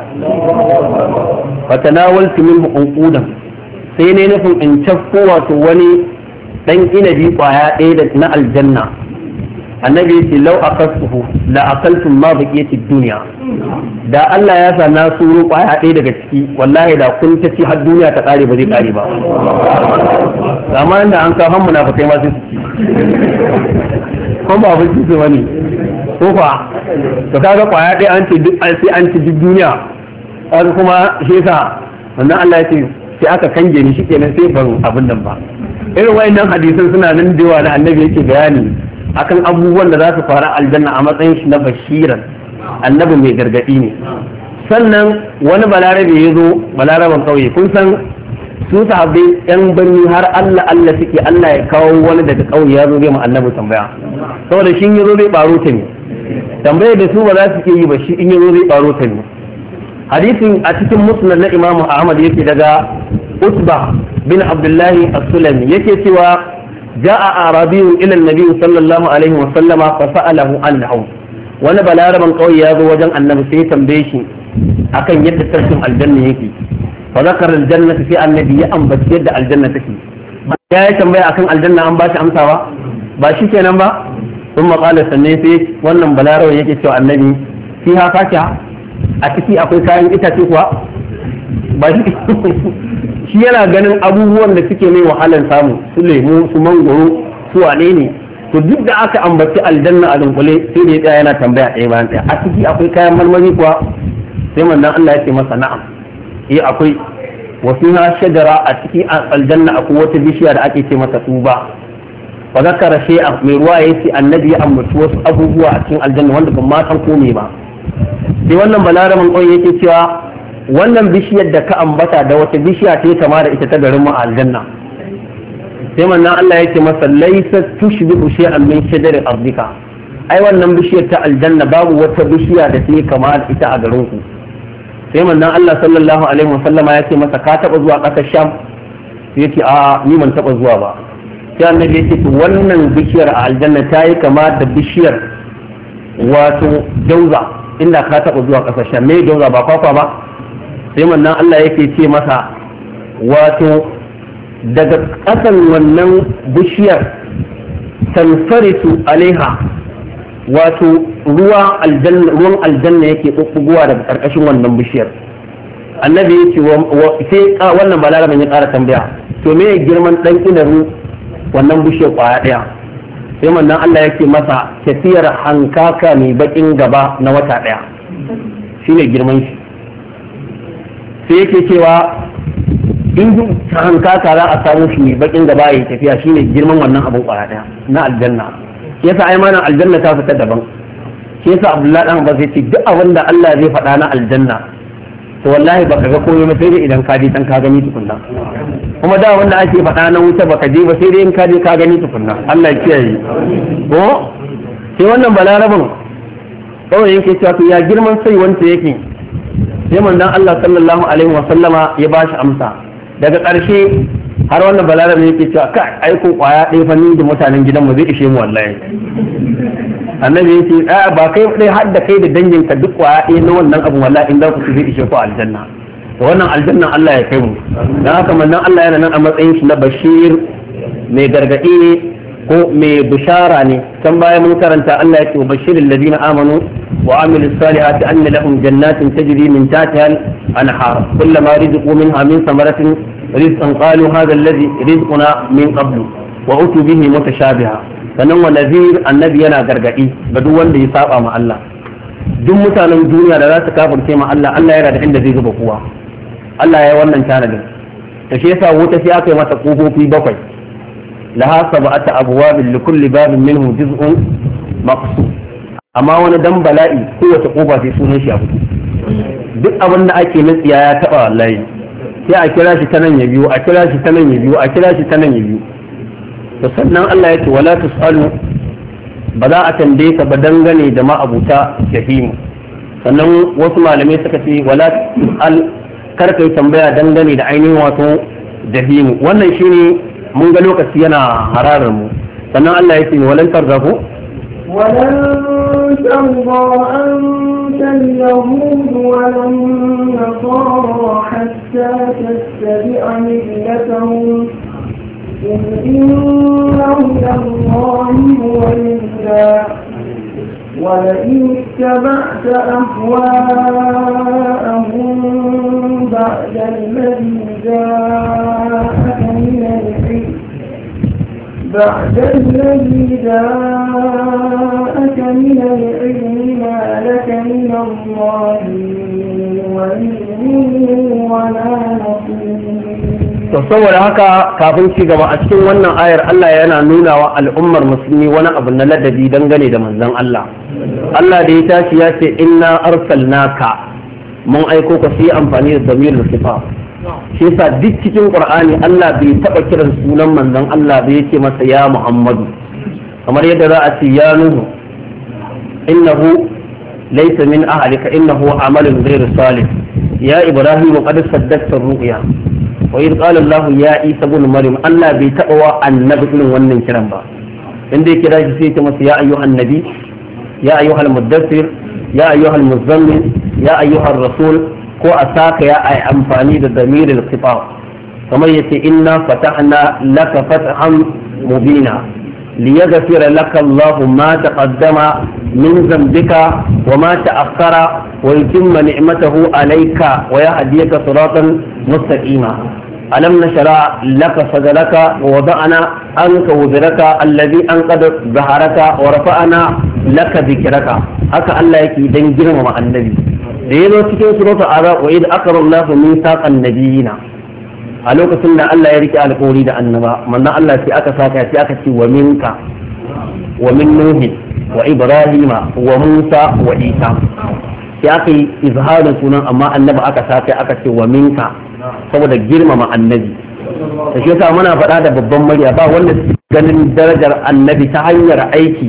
fatanawaltu min unqudan sai ne nufin in cafko wato wani dan inabi kwaya ɗaya na aljanna annabi yace law aqasuhu la aqaltum ma baqiyatid dunya da Allah ya sa na suru kwaya ɗaya daga ciki wallahi da kun ta ci har duniya ta kare ba zai kare ba amma inda an kawo munafikai ma sai su ci ko ba abin su bane ko fa to kaga kwaya ɗaya an ce duk sai an ci duk duniya kaga kuma shi yasa wannan Allah ya ce sai aka kange ni shikenan sai ban abin nan ba irin wayannan hadisan suna nan da yawa da annabi yake bayani akan abubuwan da za su faru aljanna a matsayin shi na bashiran annabi mai gargadi ne sannan wani balarabe ya zo balaraban kauye kun san su sahabbai yan birni har Allah suke Allah ya kawo wani daga kauye ya zo zai ma annabi tambaya saboda shi ya zo zai baro ta ne tambayar da su ba za su ke yi ba shi in ya zo zai baro ta ne hadisin a cikin musnad na imamu ahmad yake daga utba bin abdullahi as-sulami yake cewa ja'a arabiyyun ila an-nabi sallallahu alaihi wa sallama fa sa'alahu anhu wani balaraban kauye ya zo wajen annabi sai ya tambaye shi akan yadda sarkin aljanna yake fa zakara aljanna fi annabi ya ambaci yadda aljanna take ya yi tambaya akan aljanna an ba shi amsawa ba shi kenan ba ثم قال sannan sai wannan balaraban yake cewa annabi fiha fakiha a ciki akwai kayan itace kuwa ba shi shi yana ganin abubuwan da suke mai wahalar samu su lemu su mangoro su wane ne, to duk da aka ambaci aljanna a dunkule sai da ya tsaya yana tambaya ɗaya bayan ɗaya, a ciki akwai kayan marmari kuwa? sai manzon Allah ya ce masa na'am, akwai. wasu na shajara a ciki aljanna akwai wata bishiya da ake ce masa tuba. fa zakara shay'a mai ruwa yace annabi ya ambaci wasu abubuwa a cikin aljanna wanda ban ma san komai ba. sai wannan balaramin ƙauye yake cewa wannan bishiyar da ka ambata da wata bishiya ta kama da ita ta garin mu a aljanna. sai manzon Allah ya ce masa laysa tushbihu shay'an min shajari ardika, ai wannan bishiyar ta aljanna babu wata bishiya da ta kama da ita a garin ku. sai manzon Allah sallallahu alaihi wasallama ya ce masa ka taba zuwa ƙasar Sham? sai ya ce a ni ban taba zuwa ba. sai annabi ya ce to wannan bishiyar a aljanna ta yi kama da bishiyar wato jauza, inda ka taba zuwa ƙasar Sham. me jauza ba kwakwa ba? sai manzon Allah yake ce masa wato daga ƙasan wannan bishiyar tanfarisu alaiha, wato ruwan aljanna yake ɓuɓɓugowa daga ƙarƙashin wannan bishiyar. annabi ya ce sai wannan balaraban ya ƙara tambaya to me girman ɗan inaru wannan bishiyar ƙwaya ɗaya? sai manzon Allah yake masa tafiyar hankaka mai baƙin gaba na wata ɗaya shine girman shi. sai yake cewa in hankaka za a samu shi mai baƙin gaba ya tafiya shine girman wannan abin ƙwaya ɗaya na aljanna. yasa ai manan aljanna ta fita daban. shi yasa Abdullahi dan Abbas yace duk abin da Allah zai faɗa na aljanna to wallahi baka ga komai ba sai dai idan ka je dan ka gani tukunna, kuma da wanda ake faɗa na wuta baka je ba sai dai in ka je ka gani tukunna. Allah ya kiyaye. ko sai wannan balarabin kawai yake cewa to ya girman sai wanda yake. sai manzon Allah sallallahu alaihi wa sallama ya bashi amsa. daga ƙarshe har wannan balarabe yake cewa kai aiko kwaya ɗaya fanni da mutanen gidanmu zai ishe mu wallahi. annabi yake ba kai dai har da kai da danginka duk kwaya ɗaya na wannan abu wallahi in za ku zai ishe ku aljanna. to wannan aljannan Allah ya kai mu. dan haka manzon Allah yana nan a matsayin shi na bashir, mai gargaɗi ne ko mai bishara ne. can baya mun karanta Allah ya ce bashiril ladina amanu wa amilus salihati anna lahum jannatin tajri min tahtiha al-anhar kullama rizqu minha min samaratin rizqan qalu hadha alladhi rizquna min qablu wa utu bihi mutashabiha. sannan wa nazir annabi yana gargadi ga duk wanda ya saba ma Allah. duk mutanen duniya da za su kafirce ma Allah, Allah yana da inda zai zuba kowa. Allah ya yi wannan tanadin. ta shi yasa wuta sai aka yi mata kofofi 7 laha 7 abwabin li kulli babin minhu juz'un maqsud. amma wani dan bala'i kowace kofa sai sunan shi a fito. duk abin da ake natsiya ya taba wallahi sai a kira shi ta nan ya biyu, a kira shi ta nan ya biyu, a kira shi ta nan ya biyu. to sannan Allah ya ce wala tusalu, ba za a tambaye ka ba dangane da ma'abuta jahimu. sannan wasu malamai suka ce wala tusal, kar kai tambaya dangane da ainihin wato jahimu. wannan shine mun ga lokaci yana hararar mu. sannan Allah ya ce walan tarzaku ولن ترضى عنك اليهود ولا النصارى حتى تتبع ملتهم قل إن هدى الله هو الهدى ولئن اتبعت أهواءهم بعد الذي جاءك من العلم ما لك من الله ولا نصير. to saboda haka kafin ci gaba a cikin wannan ayar Allah yana nuna wa al'ummar musulmi wani abu na ladabi dangane da manzon Allah. Allah da ya tashi ya ce inna arsalnaka, mun aiko ka sai amfani da damirul sifa. shi yasa duk cikin Qur'ani Allah bai taba kiran sunan manzon Allah bai yake masa ya Muhammadu, kamar yadda za a ce ya Nuhu innahu laysa min ahlika innahu amalun ghayr salih, ya Ibrahim qad saddaqta ru'ya wa idh qala Allah ya Isa ibn Maryam. Allah bai taba wa annabi irin wannan kiran ba. inda ya kira shi sai ya masa ya ayyuhan nabi, ya ayyuhal muddathir, ya ayyuhal muzammil, ya ayyuhar rasul, ko a saka ya ai amfani da damirin khitab kamar yace inna fatahna laka fathan mubina liyaghfira laka Allahu ma taqaddama min dhanbika wa ma ta'akhkhara wa yutimma ni'matahu alayka wa yahdiyaka siratan mustaqima. alam nashra laka sadraka wa wada'na anka wuzraka alladhi anqada zaharaka wa rafa'na laka dhikraka haka Allah yake dan girmama annabi da yazo cikin suratul araf wa id akara Allahu mithaqan nabiyina a lokacin da Allah ya rike alƙawari da annaba manzon Allah sai aka saka sai aka ce wa minka wa min nuhi wa ibrahima wa musa wa isa sai aka yi izharin sunan amma annabi aka saka aka ce wa minka saboda girmama annabi da shi yasa muna faɗa da babban murya ba wanda ganin darajar annabi ta hanyar aiki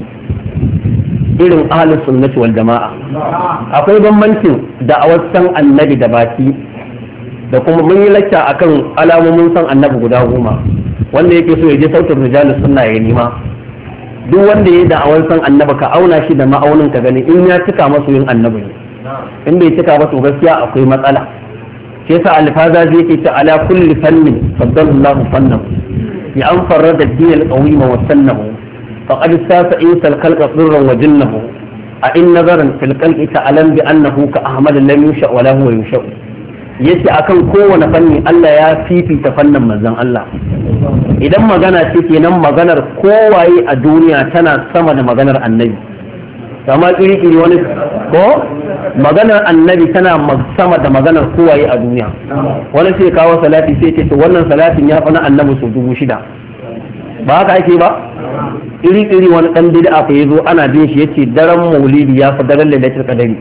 irin ahlus sunnati wal jama'a akwai bambancin da'awar san annabi da baki da kuma mun yi lacca akan alamomin san annabi guda 10 wanda yake so ya je sautin rijalus sunna ya nima duk wanda ya da'awar san annabi ka auna shi da ma'aunin ka gani in ya cika masa yin annabi ne in bai cika ba to gaskiya akwai matsala shi yasa alfaza zai yake ta ala kulli fannin faddalallahu fannahu ya an farrada din al-qawima wa sannahu faqad sasa insal khalqa sirran wa jinnahu a in nazaran fil khalqi ta'lam bi annahu ka ahmad lam yusha wa lahu yusha yace akan kowane fanni Allah ya fifita fannin manzon Allah idan magana ce kenan maganar kowaye a duniya tana sama da maganar annabi kama kiri wani ko maganar annabi tana sama da maganar kowaye a duniya wani sai kawo salati sai ce wannan salatin ya fi na annabi su 6,000 ba haka ake ba iri wani dan bid'a fa yazo ana bin shi yace daren maulidi ya fi daren lailatul qadari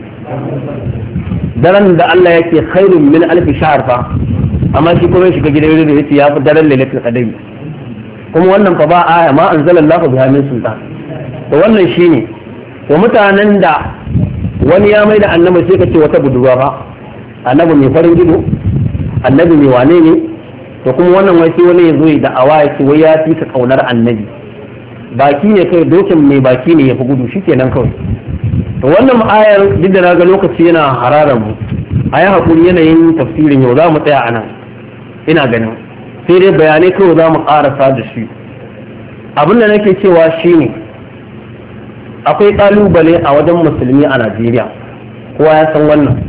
daren da Allah yake khairun min alf shahr fa amma shi kuma shiga gidan rediyo yace ya fi daren lailatul qadari kuma wannan fa ba aya ma anzalallahu biha min sultan to wannan shine to mutanen da wani ya mai da annabi sai ka ce wata budurwa ba annabi mai farin gido annabi mai wane ne to kuma wannan wai sai wani ya zo da awa ya ce wai ya fi ka kaunar annabi baki ne kai dokin mai baki ne ya fi gudu shikenan kawai to wannan ayar duk da naga lokaci yana hararar mu a yi hakuri yanayin tafsirin yau za mu tsaya a nan ina ganin sai dai bayanai kawai za mu karasa da shi abin da nake cewa shine akwai kalubale a wajen musulmi a Najeriya kowa ya san wannan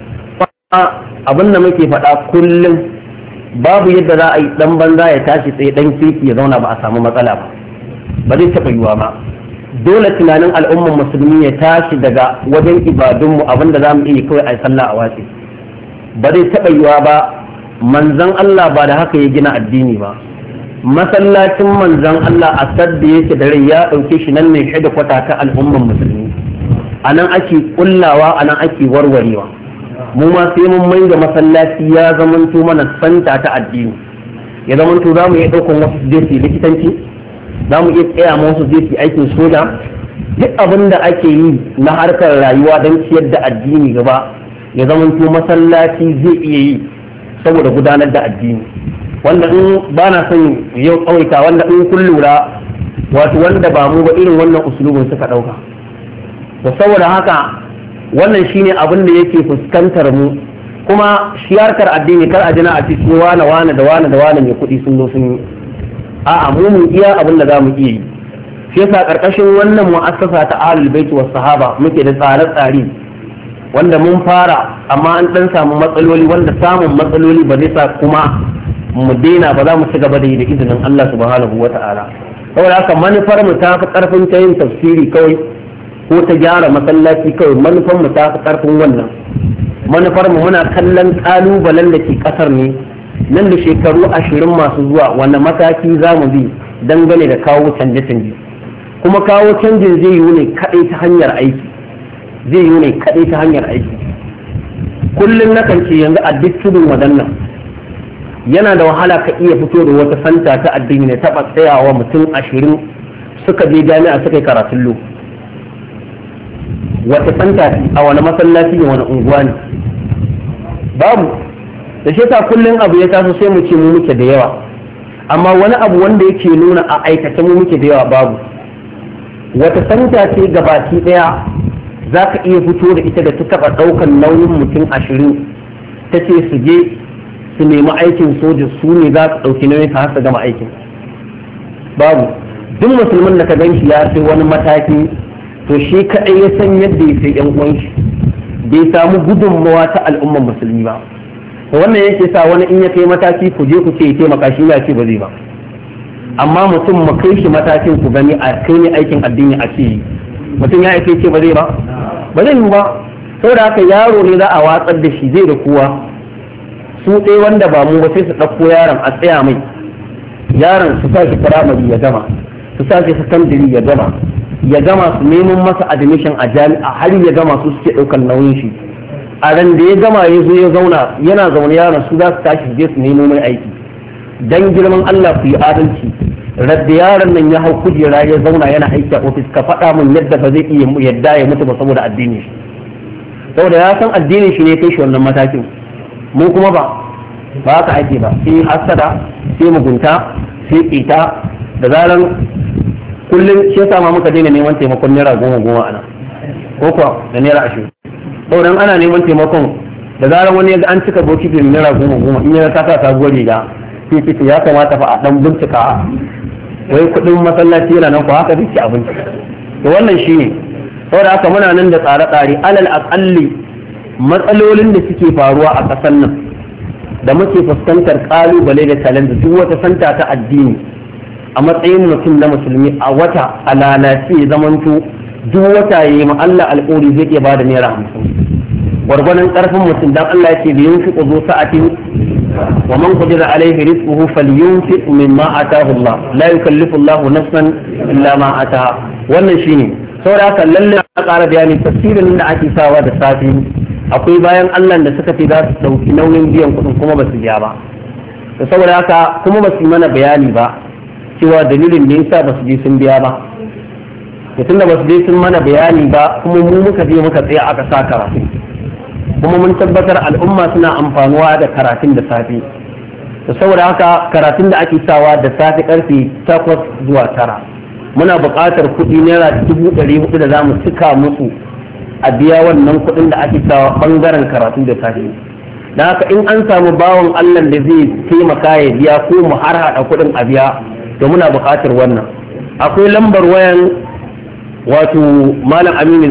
abin da muke faɗa kullum babu yadda za a yi dan banza ya tashi tsaye dan kirki ya zauna ba a samu matsala ba zai taɓa yiwuwa ba dole tunanin al'ummar musulmi ya tashi daga wajen ibadunmu abin da za mu iya kawai a sallah a watsi ba zai taɓa yiwuwa ba manzon Allah ba da haka ya gina addini ba masallacin manzon Allah a sadda yake da rai ya ɗauke shi nan ne shaida kwata ta al'ummar musulmi a nan ake kullawa a nan ake warwarewa mu ma sai mun mai da masallaci ya zamanto mana santa ta addini ya zamanto za mu iya ɗaukan wasu su je su likitanci za mu iya tsaya ma wasu je su aikin soja duk abin da ake yi na harkar rayuwa don ciyar da addini gaba ya zamanto masallaci zai iya yi saboda gudanar da addini wanda in ba na son yau tsawaita wanda in kun lura wato wanda ba mu ba irin wannan usulubin suka ɗauka to saboda haka wannan shine abin da yake fuskantar mu kuma shi harkar addini kar a jina a cikin wane da wane mai kuɗi sun zo sun yi a'a mu iya abin da za mu iya yi shi yasa karkashin wannan mu'assasa ta ahlul bait was sahaba muke da tsare-tsare wanda mun fara amma an dan samu matsaloli wanda samun matsaloli ba zai sa kuma mu daina ba za mu ci gaba da yi da izinin Allah subhanahu wata'ala saboda haka manufar mu ta fi karfin ta yin tafsiri kawai ko ta gyara masallaci kawai manufar mu ta fi karfin wannan manufar mu muna kallon kalubalen da ke kasar ne nan da shekaru 20 masu zuwa wanda mataki za mu bi dangane da kawo canje-canje kuma kawo canjin zai yi ne kadai ta hanyar aiki kullum na kan ce yanzu a duk tudun wadannan yana da wahala ka iya fito da wata santa ta addini ne taɓa tsayawa mutum 20 suka je jami'a suka yi karatun lo wata santa a wani masallaci ne wani unguwa ne babu da shi ta kullum abu ya taso sai mu ce mu muke da yawa amma wani abu wanda yake nuna a aikace mu muke da yawa babu wata santa ce gabaki daya za ka iya fito da ita da ta taɓa ɗaukar nauyin mutum 20 ta ce su je su nemi aikin soja su ne za su ɗauki nauyin har su gama aikin babu duk musulmin da ka gan shi ya sai wani mataki to shi kaɗai ya san yadda ya sai yan uwan shi bai samu gudunmawa ta al'ummar musulmi ba to wannan yake sa wani in ya kai mataki ku je ku ce ya taimaka shi ya ce ba zai ba, amma mutum mu kai shi matakin ku gani a kai ne aikin addini a ce mutum ya aike ce ba zai ba zai yi ba. saboda haka yaro ne za a watsar da shi zai da kowa, su ɗaya wanda ba mu ba sai su ɗauko yaron a tsaya mai, yaron su sa shi firamare ya gama, su sa shi sakandare ya gama su neman masa admission a jami'a har ya gama su suke ɗaukar nauyin shi. a ran da ya gama ya zo ya zauna yana zaune yaron su za su tashi je su nemo mai aiki. dan girman Allah ku yi adalci, radda yaron nan ya hau kujera ya zauna yana aiki a ofis ka faɗa min yadda ba zai iya yadda ya mutu ba saboda addini shi, saboda ya san addinin shi ne kai shi wannan matakin. mu kuma ba haka ake ba, sai hasada sai mugunta sai ƙita da zaran kullum shi yasa ma muka daina neman taimakon naira 10 ana ko kuwa da naira 20, saboda ana neman taimakon da zaran wani ya ga an cika bokitin naira 10 in ya kasa sabuwar riga sai ce ya kamata fa a dan bincika wai kudin masallaci yana nan ko haka duk abinci. to wannan shine saboda haka muna nan da tsare-tsare alal aqalli matsalolin da suke faruwa a ƙasar nan da muke fuskantar kalubale da challenge duk wata santa ta addini a matsayin mutum na musulmi a wata a lalace zamanto duk wata yayi ma Allah alƙawari zai iya bada naira 50 gwargwadon ƙarfin mutum dan Allah ya ce da yin fiqo zo sa'atin wa man qadira alayhi rizquhu falyunfiq mimma ataahu Allah la yukallifu Allah nafsan illa ma ataaha. wannan shine saboda haka lalle a ƙara bayani tafsirin da ake sawa da safi akwai bayan Allah da suka ce za su dauki nauyin biyan kuɗin kuma ba su biya ba, saboda haka kuma ba su yi mana bayani ba cewa dalilin da yasa ba su je sun biya ba. tunda ba su je sun mana bayani ba kuma mu muka je muka tsaya aka sa karatu, kuma mun tabbatar al'umma suna amfanuwa da karatun da safe. saboda haka karatun da ake sawa da safe karfe 8 zuwa 9 muna buƙatar kuɗi naira 400 da za mu cika musu a biya wannan kuɗin da ake sawa ɓangaren karatu da safe. da haka in an samu bawan Allah da zai taimaka ya biya ko mu har haɗa kuɗin a biya to muna buƙatar wannan. akwai lambar wayan wato malam Aminu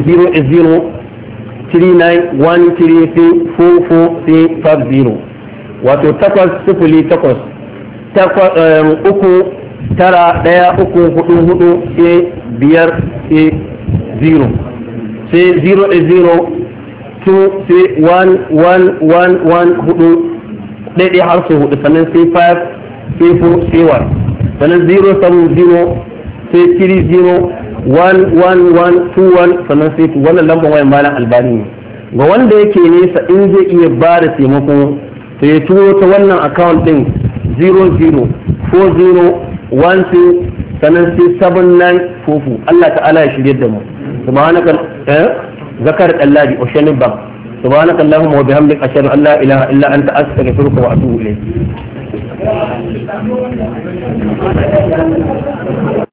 08039134450 wato 803 sai 080 ɗaiɗai har su hudu sannan sai 5 sai 4 sai 1 sannan 070 sai 30 11121 sannan sai wannan lambar wayan malam Albani ne. ga wanda yake nesa in zai iya ba da taimako sai ya turo ta wannan account din 004012 sannan sai 7944. Allah ta'ala ya shirye da mu. subhanaka zakar Allah bi Oceanic Bank. subhanaka Allahumma wa bihamdika ashhadu an la ilaha illa anta astaghfiruka wa atubu ilayk.